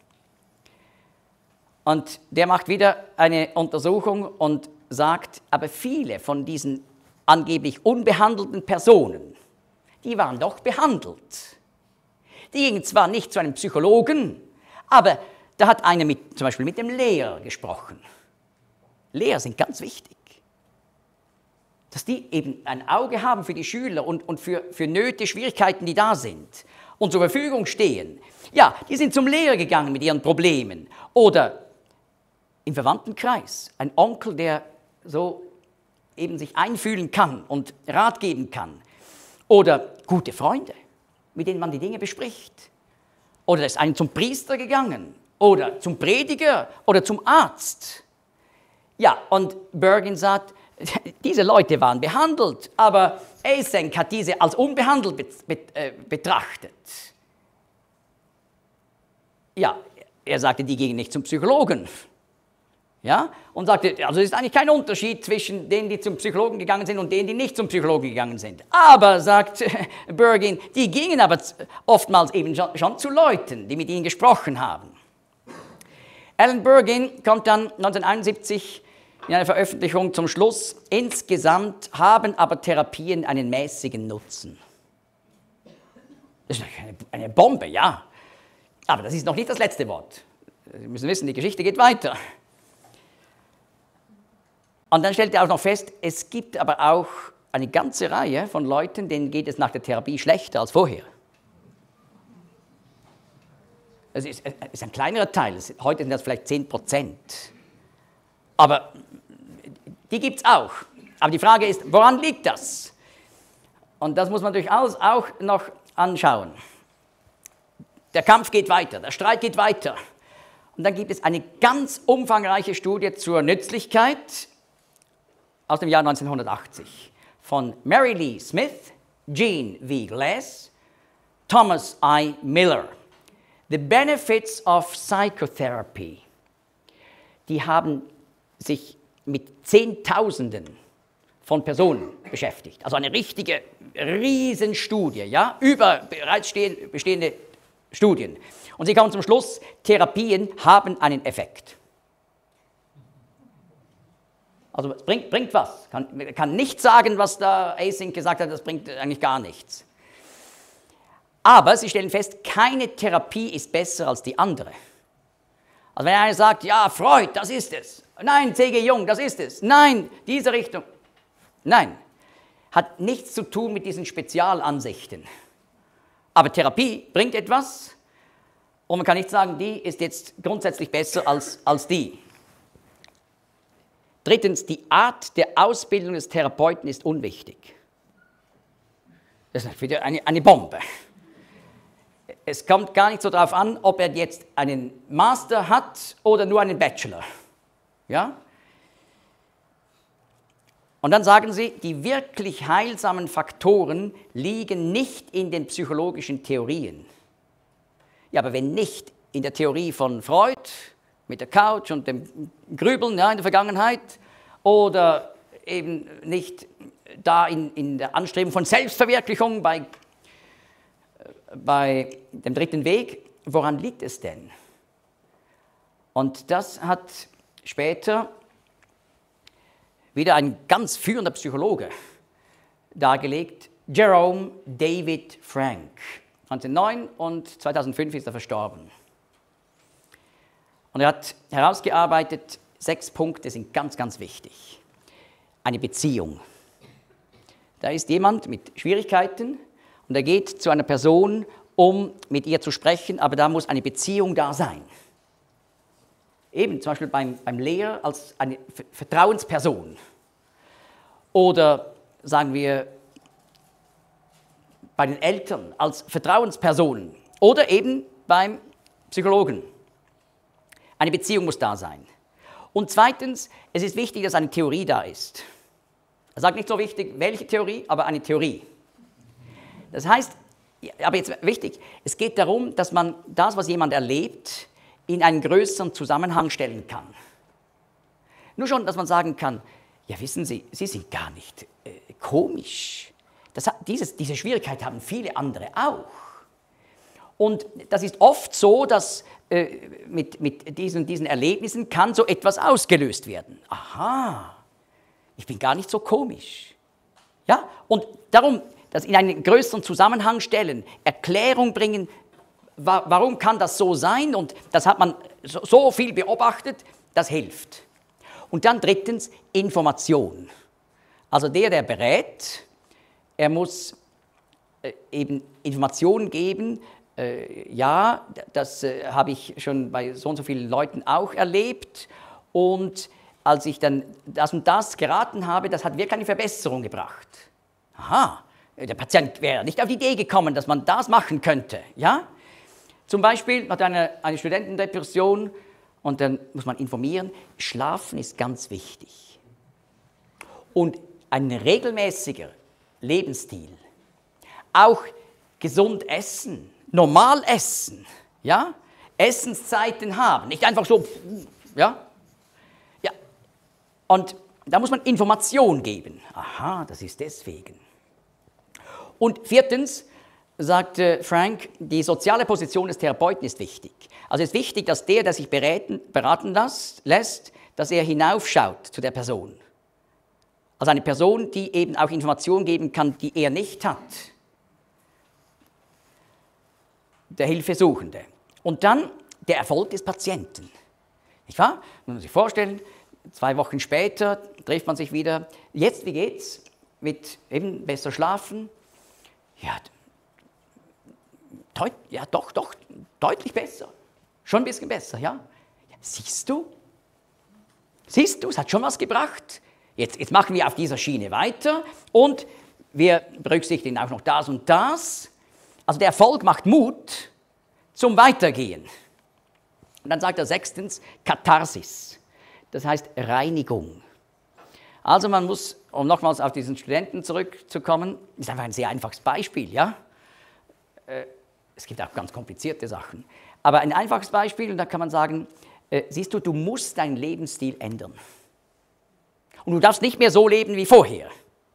Und der macht wieder eine Untersuchung und sagt, aber viele von diesen angeblich unbehandelten Personen, die waren doch behandelt. Die gingen zwar nicht zu einem Psychologen, aber da hat einer mit, zum Beispiel mit dem Lehrer gesprochen. Lehrer sind ganz wichtig. Dass die eben ein Auge haben für die Schüler und, und für, für Nöte, Schwierigkeiten, die da sind und zur Verfügung stehen. Ja, die sind zum Lehrer gegangen mit ihren Problemen. Oder im Verwandtenkreis, ein Onkel, der so eben sich einfühlen kann und Rat geben kann. Oder gute Freunde, mit denen man die Dinge bespricht. Oder da ist einer zum Priester gegangen. Oder zum Prediger oder zum Arzt. Ja, und Bergin sagt, diese Leute waren behandelt, aber Eysenck hat diese als unbehandelt bet bet äh, betrachtet. Ja, er sagte, die gingen nicht zum Psychologen. Ja, und sagte, also es ist eigentlich kein Unterschied zwischen denen, die zum Psychologen gegangen sind und denen, die nicht zum Psychologen gegangen sind. Aber, sagt Bergin, die gingen aber oftmals eben schon, schon zu Leuten, die mit ihnen gesprochen haben. Alan Bergin kommt dann neunzehnhunderteinundsiebzig in einer Veröffentlichung zum Schluss, insgesamt haben aber Therapien einen mäßigen Nutzen. Das ist eine, eine Bombe, ja. Aber das ist noch nicht das letzte Wort. Sie müssen wissen, die Geschichte geht weiter. Und dann stellt er auch noch fest, es gibt aber auch eine ganze Reihe von Leuten, denen geht es nach der Therapie schlechter als vorher. Es ist, ist ein kleinerer Teil, heute sind das vielleicht zehn Prozent. Aber die gibt es auch. Aber die Frage ist, woran liegt das? Und das muss man durchaus auch noch anschauen. Der Kampf geht weiter, der Streit geht weiter. Und dann gibt es eine ganz umfangreiche Studie zur Nützlichkeit aus dem Jahr neunzehnhundertachtzig von Mary Lee Smith, Jean V. Glass, Thomas I. Miller. The Benefits of Psychotherapy. Die haben sich mit Zehntausenden von Personen beschäftigt. Also eine richtige Riesenstudie, ja, über bereits bestehende Studien. Und sie kommen zum Schluss, Therapien haben einen Effekt. Also es bringt, bringt was. Kann, kann nicht sagen, was da Eysenck gesagt hat, das bringt eigentlich gar nichts. Aber sie stellen fest, keine Therapie ist besser als die andere. Also wenn einer sagt, ja, Freud, das ist es. Nein, C G. Jung, das ist es. Nein, diese Richtung. Nein, hat nichts zu tun mit diesen Spezialansichten. Aber Therapie bringt etwas und man kann nicht sagen, die ist jetzt grundsätzlich besser als, als die. Drittens, die Art der Ausbildung des Therapeuten ist unwichtig. Das ist wieder eine, eine Bombe. Es kommt gar nicht so darauf an, ob er jetzt einen Master hat oder nur einen Bachelor. Ja? Und dann sagen sie, die wirklich heilsamen Faktoren liegen nicht in den psychologischen Theorien. Ja, aber wenn nicht in der Theorie von Freud, mit der Couch und dem Grübeln, ja, in der Vergangenheit, oder eben nicht da in, in der Anstrebung von Selbstverwirklichung bei, bei dem dritten Weg, woran liegt es denn? Und das hat später wieder ein ganz führender Psychologe dargelegt, Jerome David Frank. neunzehnhundertneun und zweitausendfünf ist er verstorben. Und er hat herausgearbeitet, sechs Punkte sind ganz, ganz wichtig. Eine Beziehung. Da ist jemand mit Schwierigkeiten und er geht zu einer Person, um mit ihr zu sprechen, aber da muss eine Beziehung da sein. Eben zum Beispiel beim, beim Lehrer als eine Vertrauensperson. Oder sagen wir bei den Eltern als Vertrauenspersonen. Oder eben beim Psychologen. Eine Beziehung muss da sein. Und zweitens, es ist wichtig, dass eine Theorie da ist. Er sagt nicht so wichtig, welche Theorie, aber eine Theorie. Das heißt, aber jetzt wichtig, es geht darum, dass man das, was jemand erlebt, in einen größeren Zusammenhang stellen kann. Nur schon, dass man sagen kann, ja wissen Sie, Sie sind gar nicht äh, komisch. Das, dieses, diese Schwierigkeit haben viele andere auch. Und das ist oft so, dass äh, mit, mit diesen, diesen Erlebnissen kann so etwas ausgelöst werden. Aha, ich bin gar nicht so komisch. Ja? Und darum, das in einen größeren Zusammenhang stellen, Erklärung bringen, wa warum kann das so sein? Und das hat man so, so viel beobachtet, das hilft. Und dann drittens, Information. Also der, der berät, er muss äh, eben Informationen geben. Äh, ja, das äh, habe ich schon bei so und so vielen Leuten auch erlebt. Und als ich dann das und das geraten habe, das hat wirklich eine Verbesserung gebracht. Aha, der Patient wäre nicht auf die Idee gekommen, dass man das machen könnte. Ja? Zum Beispiel hat eine, eine Studentendepression und dann muss man informieren, Schlafen ist ganz wichtig. Und ein regelmäßiger Lebensstil, auch gesund essen, normal essen, ja? Essenszeiten haben, nicht einfach so, ja? Ja. Und da muss man Information geben. Aha, das ist deswegen. Und viertens sagte Frank, die soziale Position des Therapeuten ist wichtig. Also es ist wichtig, dass der, der sich beraten, beraten lässt, dass er hinaufschaut zu der Person. Also eine Person, die eben auch Informationen geben kann, die er nicht hat. Der Hilfesuchende. Und dann der Erfolg des Patienten. Nicht wahr? Man muss sich vorstellen, zwei Wochen später trifft man sich wieder. Jetzt, wie geht's? Mit eben besser schlafen? Ja, deut ja doch, doch, deutlich besser. Schon ein bisschen besser, ja? Ja, siehst du? Siehst du, es hat schon was gebracht. Jetzt, jetzt machen wir auf dieser Schiene weiter und wir berücksichtigen auch noch das und das. Also der Erfolg macht Mut zum Weitergehen. Und dann sagt er sechstens, Katharsis. Das heißt Reinigung. Also man muss, um nochmals auf diesen Studenten zurückzukommen, ist einfach ein sehr einfaches Beispiel, ja? Äh, es gibt auch ganz komplizierte Sachen. Aber ein einfaches Beispiel, und da kann man sagen, äh, siehst du, du musst deinen Lebensstil ändern. Und du darfst nicht mehr so leben wie vorher.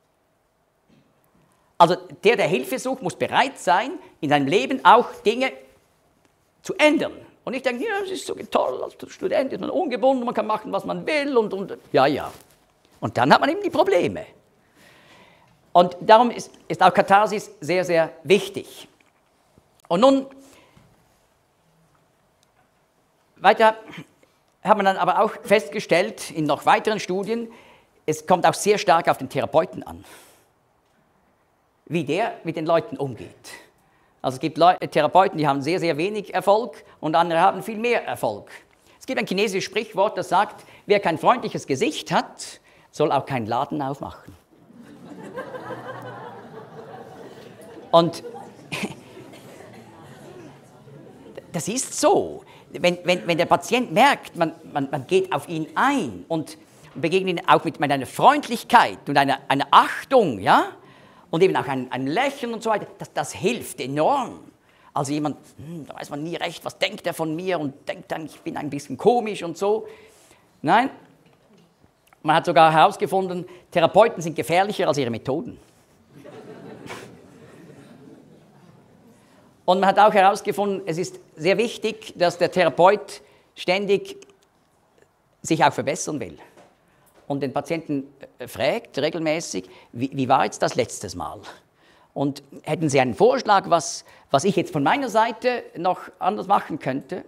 Also der, der Hilfe sucht, muss bereit sein, in seinem Leben auch Dinge zu ändern. Und ich denke, ja, das ist so toll, als Student ist man ungebunden, man kann machen, was man will und, und ja, ja. Und dann hat man eben die Probleme. Und darum ist, ist auch Katharsis sehr, sehr wichtig. Und nun, weiter hat man dann aber auch festgestellt, in noch weiteren Studien, es kommt auch sehr stark auf den Therapeuten an, wie der mit den Leuten umgeht. Also es gibt Leute, Therapeuten, die haben sehr, sehr wenig Erfolg und andere haben viel mehr Erfolg. Es gibt ein chinesisches Sprichwort, das sagt, wer kein freundliches Gesicht hat, soll auch keinen Laden aufmachen. Und das ist so. Wenn, wenn, wenn der Patient merkt, man, man, man geht auf ihn ein und begegnet ihn auch mit, mit einer Freundlichkeit und einer, einer Achtung, ja? Und eben auch ein, ein Lächeln und so weiter, das, das hilft enorm. Also jemand, hm, da weiß man nie recht, was denkt er von mir und denkt dann, ich bin ein bisschen komisch und so. Nein, man hat sogar herausgefunden, Therapeuten sind gefährlicher als ihre Methoden. Und man hat auch herausgefunden, es ist sehr wichtig, dass der Therapeut ständig sich auch verbessern will. Und den Patienten fragt regelmäßig, wie, wie war jetzt das letztes Mal? Und hätten Sie einen Vorschlag, was, was ich jetzt von meiner Seite noch anders machen könnte?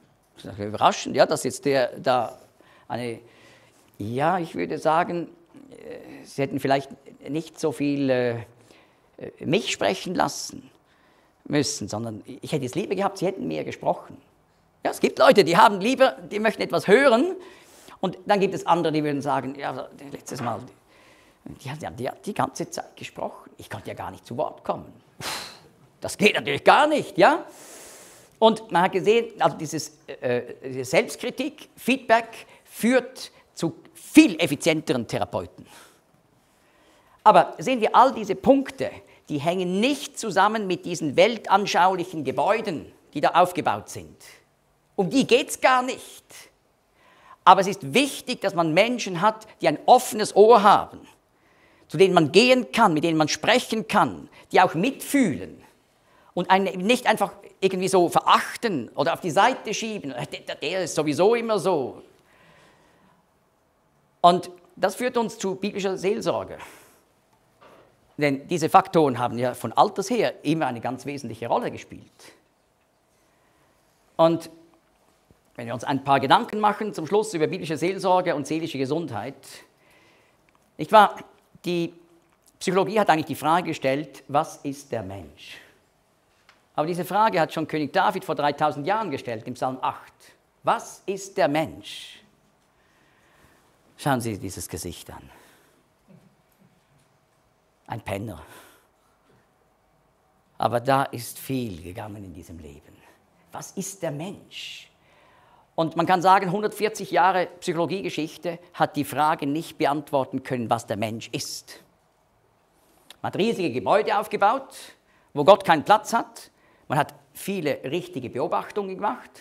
Das ist überraschend, ja, dass jetzt der da eine, ja, ich würde sagen, Sie hätten vielleicht nicht so viel äh, mich sprechen lassen müssen, sondern ich hätte es lieber gehabt, Sie hätten mehr gesprochen. Ja, es gibt Leute, die haben lieber, die möchten etwas hören, und dann gibt es andere, die würden sagen, ja, letztes Mal, die hat ja die, die ganze Zeit gesprochen, ich konnte ja gar nicht zu Wort kommen. Das geht natürlich gar nicht, ja? Und man hat gesehen, also dieses, äh, diese Selbstkritik, Feedback führt zu viel effizienteren Therapeuten. Aber sehen wir, all diese Punkte, die hängen nicht zusammen mit diesen weltanschaulichen Gebäuden, die da aufgebaut sind. Um die geht es gar nicht. Aber es ist wichtig, dass man Menschen hat, die ein offenes Ohr haben, zu denen man gehen kann, mit denen man sprechen kann, die auch mitfühlen und einen nicht einfach irgendwie so verachten oder auf die Seite schieben. Der, der ist sowieso immer so. Und das führt uns zu biblischer Seelsorge. Denn diese Faktoren haben ja von alters her immer eine ganz wesentliche Rolle gespielt. Und wenn wir uns ein paar Gedanken machen zum Schluss über biblische Seelsorge und seelische Gesundheit, nicht wahr? Die Psychologie hat eigentlich die Frage gestellt, was ist der Mensch? Aber diese Frage hat schon König David vor dreitausend Jahren gestellt, im Psalm acht. Was ist der Mensch? Schauen Sie dieses Gesicht an. Ein Penner. Aber da ist viel gegangen in diesem Leben. Was ist der Mensch? Und man kann sagen, hundertvierzig Jahre Psychologiegeschichte hat die Frage nicht beantworten können, was der Mensch ist. Man hat riesige Gebäude aufgebaut, wo Gott keinen Platz hat. Man hat viele richtige Beobachtungen gemacht,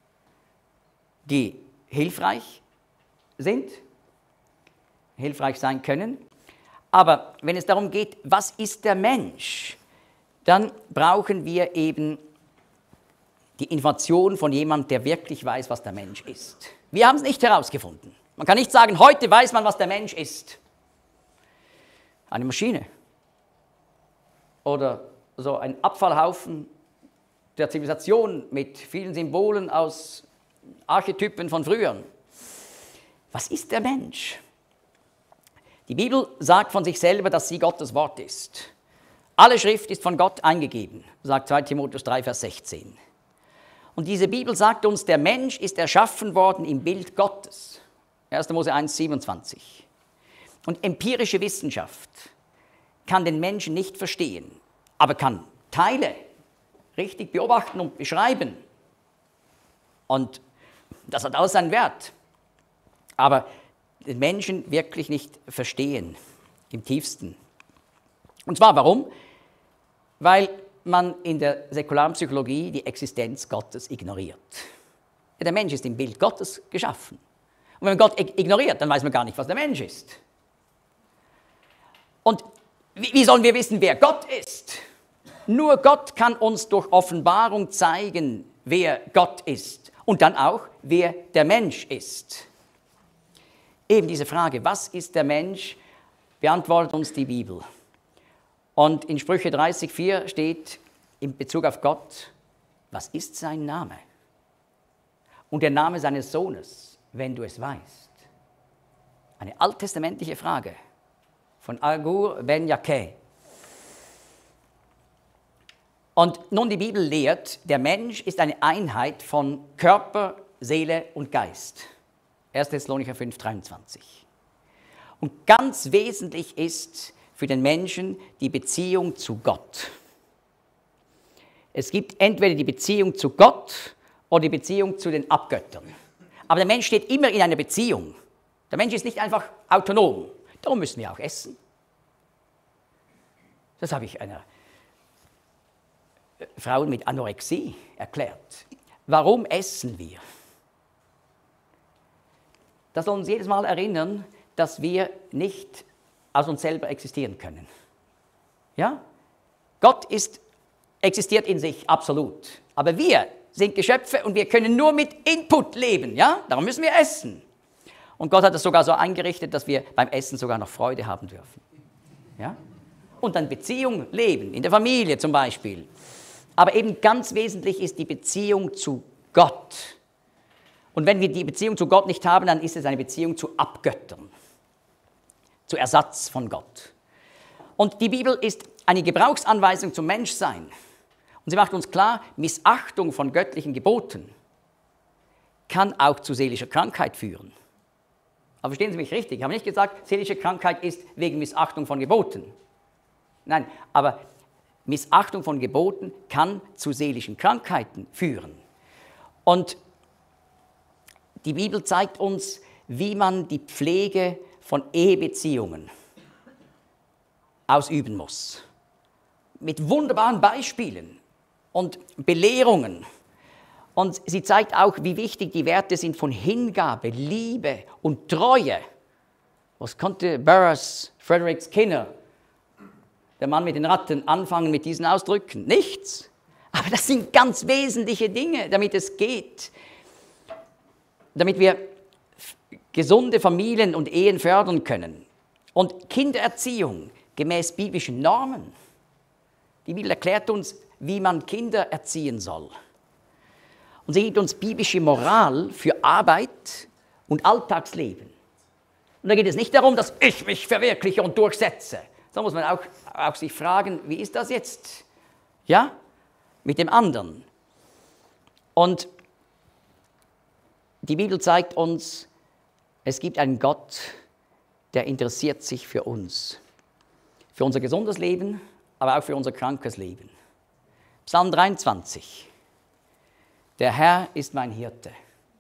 die hilfreich sind, hilfreich sein können. Aber wenn es darum geht, was ist der Mensch, dann brauchen wir eben die Information von jemandem, der wirklich weiß, was der Mensch ist. Wir haben es nicht herausgefunden. Man kann nicht sagen, heute weiß man, was der Mensch ist. Eine Maschine. Oder so ein Abfallhaufen der Zivilisation mit vielen Symbolen aus Archetypen von früher. Was ist der Mensch? Die Bibel sagt von sich selber, dass sie Gottes Wort ist. Alle Schrift ist von Gott eingegeben, sagt zweiter Timotheus drei, Vers sechzehn. Und diese Bibel sagt uns, der Mensch ist erschaffen worden im Bild Gottes. erster Mose eins, siebenundzwanzig. Und empirische Wissenschaft kann den Menschen nicht verstehen, aber kann Teile richtig beobachten und beschreiben. Und das hat alles seinen Wert. Aber den Menschen wirklich nicht verstehen, im tiefsten. Und zwar warum? Weil man in der säkularen Psychologie die Existenz Gottes ignoriert. Ja, der Mensch ist im Bild Gottes geschaffen. Und wenn man Gott ignoriert, dann weiß man gar nicht, was der Mensch ist. Und wie, wie sollen wir wissen, wer Gott ist? Nur Gott kann uns durch Offenbarung zeigen, wer Gott ist. Und dann auch, wer der Mensch ist. Eben diese Frage, was ist der Mensch, beantwortet uns die Bibel. Und in Sprüche dreißig, vier steht in Bezug auf Gott, was ist sein Name? Und der Name seines Sohnes, wenn du es weißt. Eine alttestamentliche Frage von Agur ben Jakeh. Und nun die Bibel lehrt, der Mensch ist eine Einheit von Körper, Seele und Geist. erster Thessalonicher fünf, dreiundzwanzig. Und ganz wesentlich ist für den Menschen die Beziehung zu Gott. Es gibt entweder die Beziehung zu Gott oder die Beziehung zu den Abgöttern. Aber der Mensch steht immer in einer Beziehung. Der Mensch ist nicht einfach autonom. Darum müssen wir auch essen. Das habe ich einer Frau mit Anorexie erklärt. Warum essen wir? Das soll uns jedes Mal erinnern, dass wir nicht aus uns selber existieren können. Ja? Gott ist, existiert in sich, absolut. Aber wir sind Geschöpfe und wir können nur mit Input leben. Ja? Darum müssen wir essen. Und Gott hat es sogar so eingerichtet, dass wir beim Essen sogar noch Freude haben dürfen. Ja? Und dann Beziehung leben, in der Familie zum Beispiel. Aber eben ganz wesentlich ist die Beziehung zu Gott. Und wenn wir die Beziehung zu Gott nicht haben, dann ist es eine Beziehung zu Abgöttern. zu Ersatz von Gott. Und die Bibel ist eine Gebrauchsanweisung zum Menschsein. Und sie macht uns klar, Missachtung von göttlichen Geboten kann auch zu seelischer Krankheit führen. Aber verstehen Sie mich richtig, ich habe nicht gesagt, seelische Krankheit ist wegen Missachtung von Geboten. Nein, aber Missachtung von Geboten kann zu seelischen Krankheiten führen. Und die Bibel zeigt uns, wie man die Pflege von Ehebeziehungen ausüben muss. Mit wunderbaren Beispielen und Belehrungen. Und sie zeigt auch, wie wichtig die Werte sind von Hingabe, Liebe und Treue. Was konnte Burroughs, Frederick Skinner, der Mann mit den Ratten, anfangen mit diesen Ausdrücken? Nichts. Aber das sind ganz wesentliche Dinge, damit es geht. Damit wir gesunde Familien und Ehen fördern können. Und Kindererziehung gemäß biblischen Normen. Die Bibel erklärt uns, wie man Kinder erziehen soll. Und sie gibt uns biblische Moral für Arbeit und Alltagsleben. Und da geht es nicht darum, dass ich mich verwirkliche und durchsetze. Da muss man auch, auch sich fragen, wie ist das jetzt? Ja, mit dem anderen. Und die Bibel zeigt uns, es gibt einen Gott, der interessiert sich für uns. Für unser gesundes Leben, aber auch für unser krankes Leben. Psalm dreiundzwanzig. Der Herr ist mein Hirte.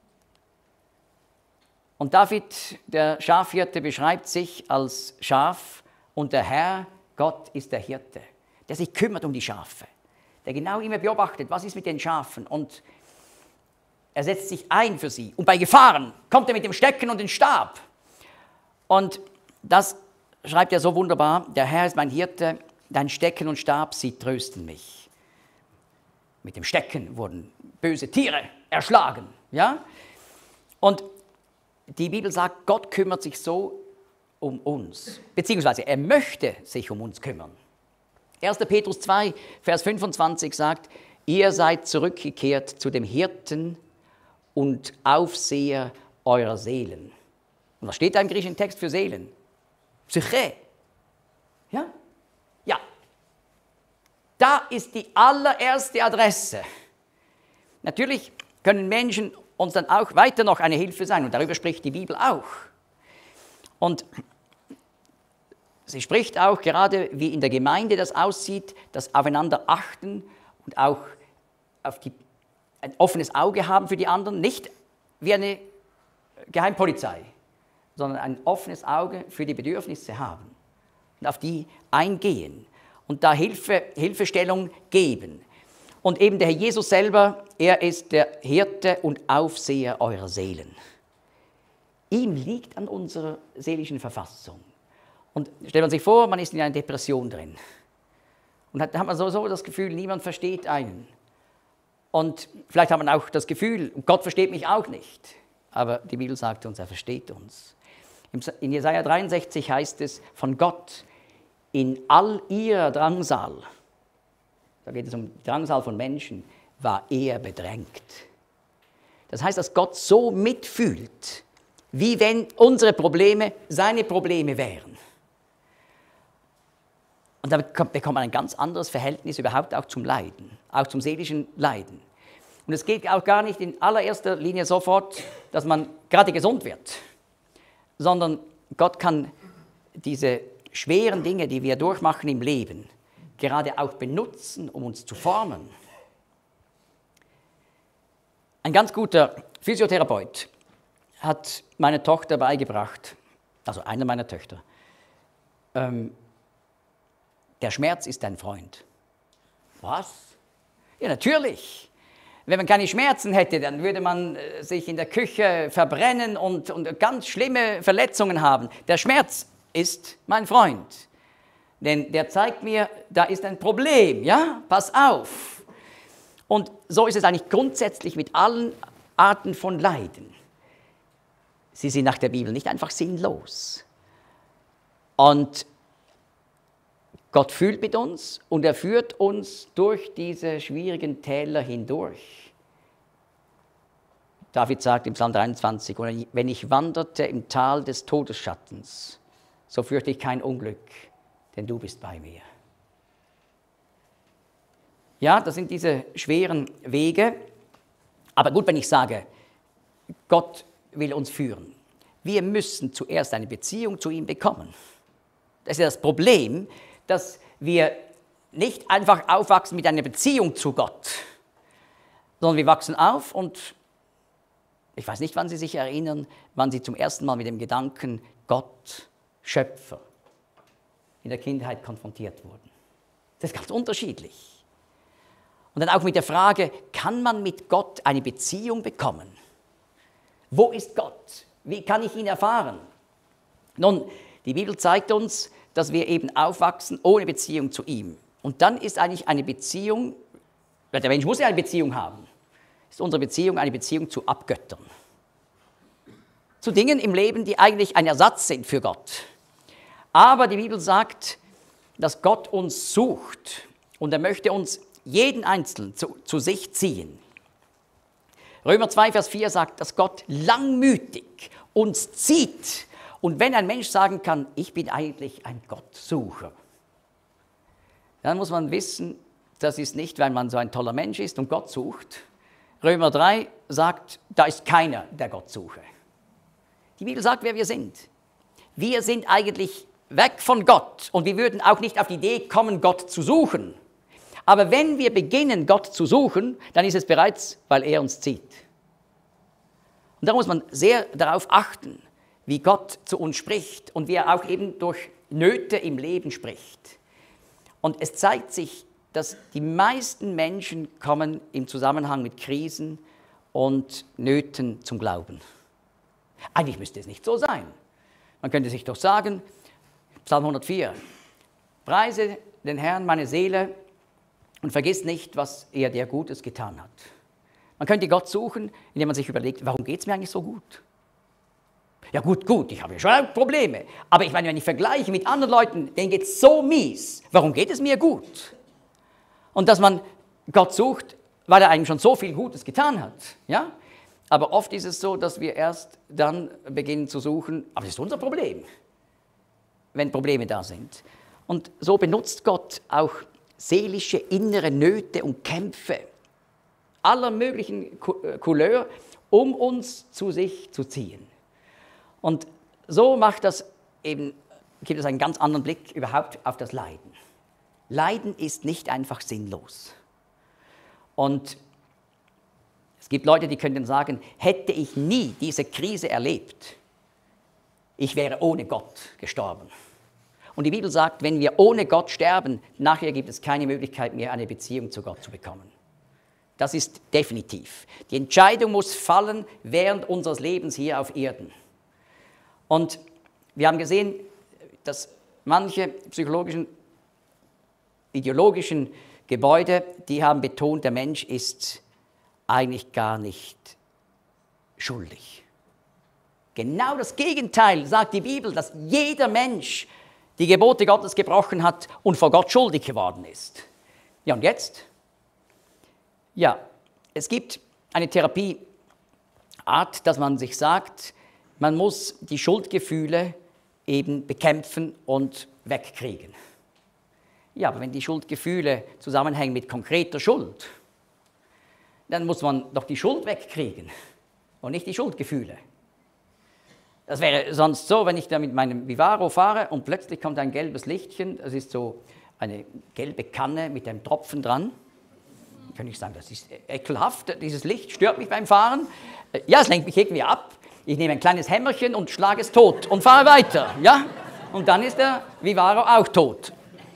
Und David, der Schafhirte, beschreibt sich als Schaf und der Herr, Gott, ist der Hirte, der sich kümmert um die Schafe, der genau immer beobachtet, was ist mit den Schafen und er setzt sich ein für sie. Und bei Gefahren kommt er mit dem Stecken und dem Stab. Und das schreibt er so wunderbar, der Herr ist mein Hirte, dein Stecken und Stab, sie trösten mich. Mit dem Stecken wurden böse Tiere erschlagen. Ja? Und die Bibel sagt, Gott kümmert sich so um uns, beziehungsweise er möchte sich um uns kümmern. erster Petrus zwei, Vers fünfundzwanzig sagt, ihr seid zurückgekehrt zu dem Hirten und Aufseher eurer Seelen. Und was steht da im griechischen Text für Seelen? Psyche. Ja? Ja. Da ist die allererste Adresse. Natürlich können Menschen uns dann auch weiter noch eine Hilfe sein und darüber spricht die Bibel auch. Und sie spricht auch gerade, wie in der Gemeinde das aussieht, das Aufeinander achten und auch auf die, ein offenes Auge haben für die anderen, nicht wie eine Geheimpolizei, sondern ein offenes Auge für die Bedürfnisse haben und auf die eingehen und da Hilfe, Hilfestellung geben. Und eben der Herr Jesus selber, er ist der Hirte und Aufseher eurer Seelen. Ihm liegt an unserer seelischen Verfassung. Und stellt man sich vor, man ist in einer Depression drin. Und hat, hat man so, so das Gefühl, niemand versteht einen. Und vielleicht hat man auch das Gefühl, Gott versteht mich auch nicht. Aber die Bibel sagt uns, er versteht uns. In Jesaja dreiundsechzig heißt es von Gott, in all ihrer Drangsal, da geht es um die Drangsal von Menschen, war er bedrängt. Das heißt, dass Gott so mitfühlt, wie wenn unsere Probleme seine Probleme wären. Und damit bekommt man ein ganz anderes Verhältnis überhaupt auch zum Leiden, auch zum seelischen Leiden. Und es geht auch gar nicht in allererster Linie sofort, dass man gerade gesund wird, sondern Gott kann diese schweren Dinge, die wir durchmachen im Leben, gerade auch benutzen, um uns zu formen. Ein ganz guter Physiotherapeut hat meiner Tochter beigebracht, also einer meiner Töchter, ähm, der Schmerz ist dein Freund. Was? Ja, natürlich. Wenn man keine Schmerzen hätte, dann würde man sich in der Küche verbrennen und, und ganz schlimme Verletzungen haben. Der Schmerz ist mein Freund. Denn der zeigt mir, da ist ein Problem, ja? Pass auf. Und so ist es eigentlich grundsätzlich mit allen Arten von Leiden. Sie sind nach der Bibel nicht einfach sinnlos. Und Gott fühlt mit uns und er führt uns durch diese schwierigen Täler hindurch. David sagt im Psalm dreiundzwanzig, wenn ich wanderte im Tal des Todesschattens, so fürchte ich kein Unglück, denn du bist bei mir. Ja, das sind diese schweren Wege. Aber gut, wenn ich sage, Gott will uns führen. Wir müssen zuerst eine Beziehung zu ihm bekommen. Das ist ja das Problem, dass wir nicht einfach aufwachsen mit einer Beziehung zu Gott, sondern wir wachsen auf und ich weiß nicht, wann Sie sich erinnern, wann Sie zum ersten Mal mit dem Gedanken Gott, Schöpfer, in der Kindheit konfrontiert wurden. Das ist ganz unterschiedlich. Und dann auch mit der Frage, kann man mit Gott eine Beziehung bekommen? Wo ist Gott? Wie kann ich ihn erfahren? Nun, die Bibel zeigt uns, dass wir eben aufwachsen ohne Beziehung zu ihm. Und dann ist eigentlich eine Beziehung, der Mensch muss ja eine Beziehung haben, ist unsere Beziehung eine Beziehung zu Abgöttern. Zu Dingen im Leben, die eigentlich ein Ersatz sind für Gott. Aber die Bibel sagt, dass Gott uns sucht und er möchte uns jeden Einzelnen zu, zu sich ziehen. Römer zwei, Vers vier sagt, dass Gott langmütig uns zieht. Und wenn ein Mensch sagen kann, ich bin eigentlich ein Gottsucher, dann muss man wissen, das ist nicht, weil man so ein toller Mensch ist und Gott sucht. Römer drei sagt, da ist keiner, der Gott suche. Die Bibel sagt, wer wir sind. Wir sind eigentlich weg von Gott und wir würden auch nicht auf die Idee kommen, Gott zu suchen. Aber wenn wir beginnen, Gott zu suchen, dann ist es bereits, weil er uns zieht. Und da muss man sehr darauf achten, wie Gott zu uns spricht und wie er auch eben durch Nöte im Leben spricht. Und es zeigt sich, dass die meisten Menschen kommen im Zusammenhang mit Krisen und Nöten zum Glauben. Eigentlich müsste es nicht so sein. Man könnte sich doch sagen, Psalm hundertvier, preise den Herrn meine Seele und vergiss nicht, was er dir Gutes getan hat. Man könnte Gott suchen, indem man sich überlegt, warum geht es mir eigentlich so gut? Ja gut, gut, ich habe ja schon auch Probleme. Aber ich meine, wenn ich vergleiche mit anderen Leuten, denen geht es so mies. Warum geht es mir gut? Und dass man Gott sucht, weil er eigentlich schon so viel Gutes getan hat. Ja? Aber oft ist es so, dass wir erst dann beginnen zu suchen, aber das ist unser Problem, wenn Probleme da sind. Und so benutzt Gott auch seelische innere Nöte und Kämpfe aller möglichen Couleur, um uns zu sich zu ziehen. Und so macht das eben, gibt es einen ganz anderen Blick überhaupt auf das Leiden. Leiden ist nicht einfach sinnlos. Und es gibt Leute, die könnten sagen, hätte ich nie diese Krise erlebt, ich wäre ohne Gott gestorben. Und die Bibel sagt, wenn wir ohne Gott sterben, nachher gibt es keine Möglichkeit mehr, eine Beziehung zu Gott zu bekommen. Das ist definitiv. Die Entscheidung muss fallen während unseres Lebens hier auf Erden. Und wir haben gesehen, dass manche psychologischen, ideologischen Gebäude, die haben betont, der Mensch ist eigentlich gar nicht schuldig. Genau das Gegenteil sagt die Bibel, dass jeder Mensch die Gebote Gottes gebrochen hat und vor Gott schuldig geworden ist. Ja, und jetzt? Ja, es gibt eine Therapieart, dass man sich sagt, man muss die Schuldgefühle eben bekämpfen und wegkriegen. Ja, aber wenn die Schuldgefühle zusammenhängen mit konkreter Schuld, dann muss man doch die Schuld wegkriegen und nicht die Schuldgefühle. Das wäre sonst so, wenn ich da mit meinem Vivaro fahre und plötzlich kommt ein gelbes Lichtchen, das ist so eine gelbe Kanne mit einem Tropfen dran. Dann kann ich sagen, das ist ekelhaft, dieses Licht stört mich beim Fahren. Ja, es lenkt mich irgendwie ab. Ich nehme ein kleines Hämmerchen und schlage es tot und fahre weiter. Ja? Und dann ist der Vivaro auch tot.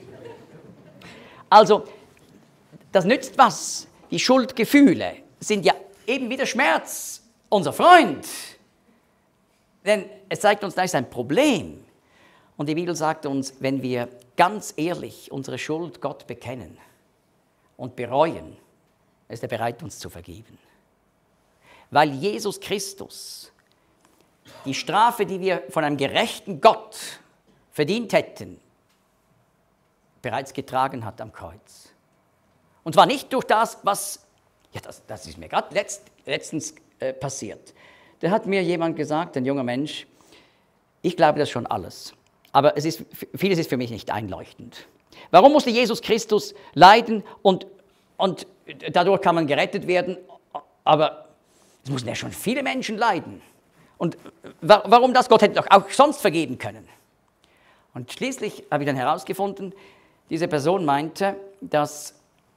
Also, das nützt was. Die Schuldgefühle sind ja eben wie der Schmerz, unser Freund. Denn es zeigt uns, da ist ein Problem. Und die Bibel sagt uns, wenn wir ganz ehrlich unsere Schuld Gott bekennen und bereuen, ist er bereit, uns zu vergeben. Weil Jesus Christus die Strafe, die wir von einem gerechten Gott verdient hätten, bereits getragen hat am Kreuz. Und zwar nicht durch das, was, ja, das, das ist mir gerade letzt, letztens äh, passiert. Da hat mir jemand gesagt, ein junger Mensch, ich glaube das schon alles, aber es ist, vieles ist für mich nicht einleuchtend. Warum musste Jesus Christus leiden und, und dadurch kann man gerettet werden, aber es mussten ja schon viele Menschen leiden. Und warum das? Gott hätte doch auch sonst vergeben können. Und schließlich habe ich dann herausgefunden, diese Person meinte, dass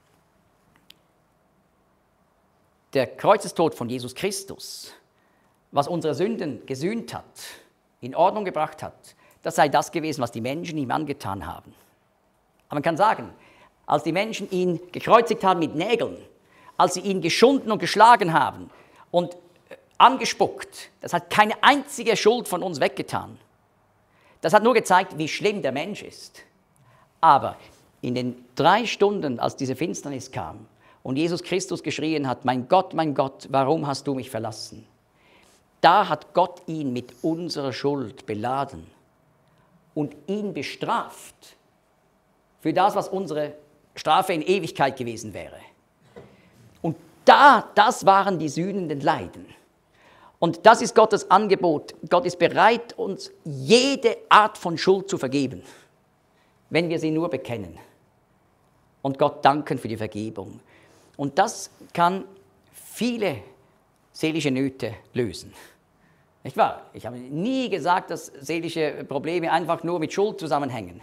der Kreuzestod von Jesus Christus, was unsere Sünden gesühnt hat, in Ordnung gebracht hat, das sei das gewesen, was die Menschen ihm angetan haben. Aber man kann sagen, als die Menschen ihn gekreuzigt haben mit Nägeln, als sie ihn geschunden und geschlagen haben und angespuckt, das hat keine einzige Schuld von uns weggetan. Das hat nur gezeigt, wie schlimm der Mensch ist. Aber in den drei Stunden, als diese Finsternis kam und Jesus Christus geschrien hat, mein Gott, mein Gott, warum hast du mich verlassen? Da hat Gott ihn mit unserer Schuld beladen und ihn bestraft für das, was unsere Strafe in Ewigkeit gewesen wäre. Und da, das waren die sühnenden Leiden. Und das ist Gottes Angebot. Gott ist bereit, uns jede Art von Schuld zu vergeben, wenn wir sie nur bekennen und Gott danken für die Vergebung. Und das kann viele seelische Nöte lösen. Nicht wahr? Ich habe nie gesagt, dass seelische Probleme einfach nur mit Schuld zusammenhängen.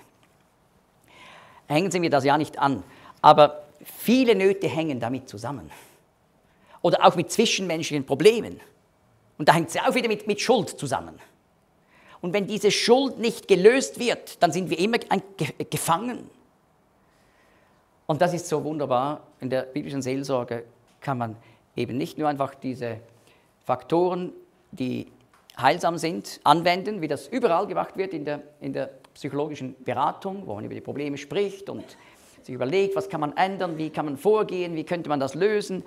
Hängen Sie mir das ja nicht an. Aber viele Nöte hängen damit zusammen. Oder auch mit zwischenmenschlichen Problemen. Und da hängt es auch wieder mit, mit Schuld zusammen. Und wenn diese Schuld nicht gelöst wird, dann sind wir immer ein Ge- gefangen. Und das ist so wunderbar. In der biblischen Seelsorge kann man eben nicht nur einfach diese Faktoren, die heilsam sind, anwenden, wie das überall gemacht wird in der, in der psychologischen Beratung, wo man über die Probleme spricht und sich überlegt, was kann man ändern, wie kann man vorgehen, wie könnte man das lösen.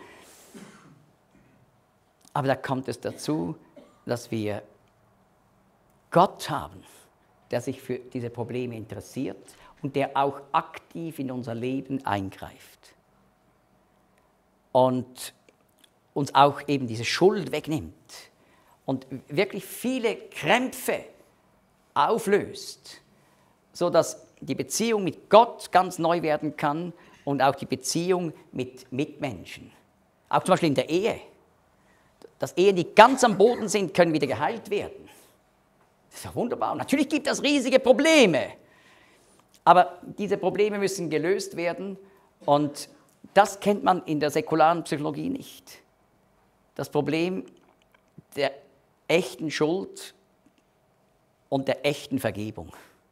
Aber da kommt es dazu, dass wir Gott haben, der sich für diese Probleme interessiert und der auch aktiv in unser Leben eingreift und uns auch eben diese Schuld wegnimmt und wirklich viele Krämpfe auflöst, sodass die Beziehung mit Gott ganz neu werden kann und auch die Beziehung mit Mitmenschen. Auch zum Beispiel in der Ehe. Dass Ehen, die ganz am Boden sind, können wieder geheilt werden. Das ist ja wunderbar. Und natürlich gibt es riesige Probleme. Aber diese Probleme müssen gelöst werden. Und das kennt man in der säkularen Psychologie nicht. Das Problem der echten Schuld und der echten Vergebung.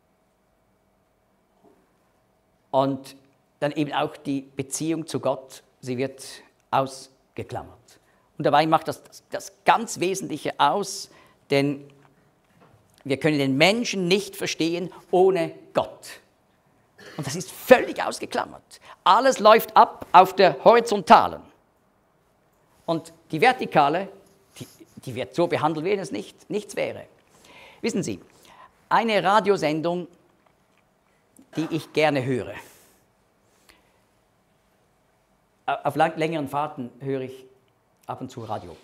Und dann eben auch die Beziehung zu Gott, sie wird ausgeklammert. Und dabei macht das, das das ganz Wesentliche aus, denn wir können den Menschen nicht verstehen ohne Gott. Und das ist völlig ausgeklammert. Alles läuft ab auf der horizontalen. Und die vertikale, die, die wird so behandelt, wie wenn es nicht, nichts wäre. Wissen Sie, eine Radiosendung, die ich gerne höre, auf lang, längeren Fahrten höre ich ab und zu Radio.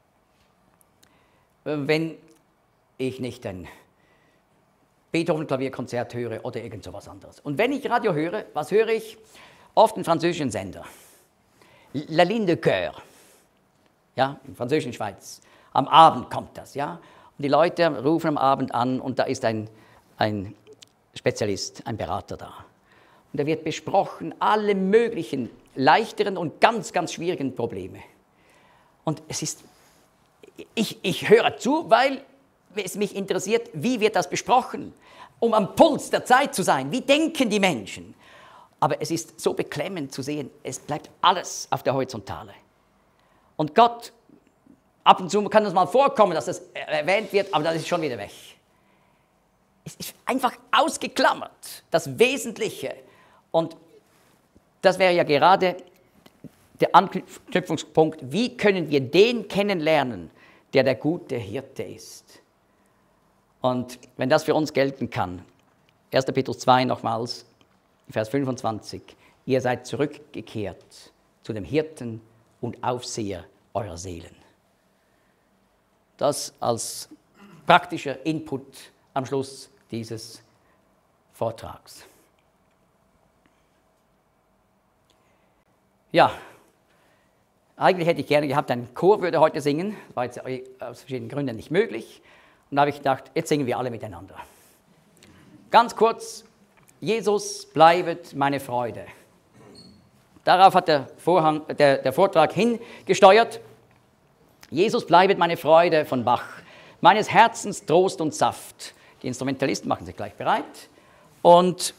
Wenn ich nicht ein Beethoven-Klavierkonzert höre oder irgend so was anderes. Und wenn ich Radio höre, was höre ich? Oft einen französischen Sender. La Ligne de Coeur. Ja, in französischen Schweiz. Am Abend kommt das, ja. Und die Leute rufen am Abend an und da ist ein, ein Spezialist, ein Berater da. Und da wird besprochen alle möglichen leichteren und ganz, ganz schwierigen Probleme. Und es ist, ich, ich höre zu, weil es mich interessiert, wie wird das besprochen, um am Puls der Zeit zu sein. Wie denken die Menschen? Aber es ist so beklemmend zu sehen, es bleibt alles auf der Horizontale. Und Gott, ab und zu kann es mal vorkommen, dass das erwähnt wird, aber das ist schon wieder weg. Es ist einfach ausgeklammert, das Wesentliche. Und das wäre ja gerade der Anknüpfungspunkt, wie können wir den kennenlernen, der der gute Hirte ist. Und wenn das für uns gelten kann, erster Petrus zwei nochmals, Vers fünfundzwanzig, ihr seid zurückgekehrt zu dem Hirten und Aufseher eurer Seelen. Das als praktischer Input am Schluss dieses Vortrags. Ja, eigentlich hätte ich gerne gehabt, ein Chor würde heute singen, das war jetzt aus verschiedenen Gründen nicht möglich. Und da habe ich gedacht, jetzt singen wir alle miteinander. Ganz kurz, Jesus bleibet meine Freude. Darauf hat der, Vorhang, der, der Vortrag hingesteuert. Jesus bleibet meine Freude von Bach, meines Herzens Trost und Saft. Die Instrumentalisten machen sich gleich bereit. Und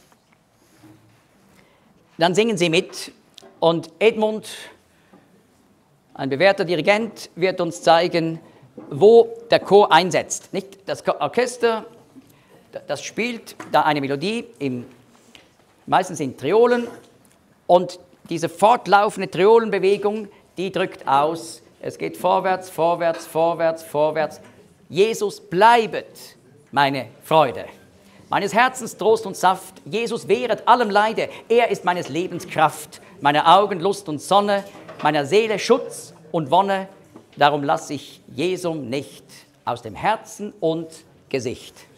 dann singen sie mit. Und Edmund, ein bewährter Dirigent, wird uns zeigen, wo der Chor einsetzt. Nicht? Das Orchester, das spielt da eine Melodie, im, meistens in Triolen. Und diese fortlaufende Triolenbewegung, die drückt aus, es geht vorwärts, vorwärts, vorwärts, vorwärts. Jesus bleibet meine Freude, meines Herzens Trost und Saft. Jesus wehret allem Leide, er ist meines Lebens Kraft, meiner Augen Lust und Sonne, meiner Seele Schutz und Wonne. Darum lass ich Jesum nicht aus dem Herzen und Gesicht.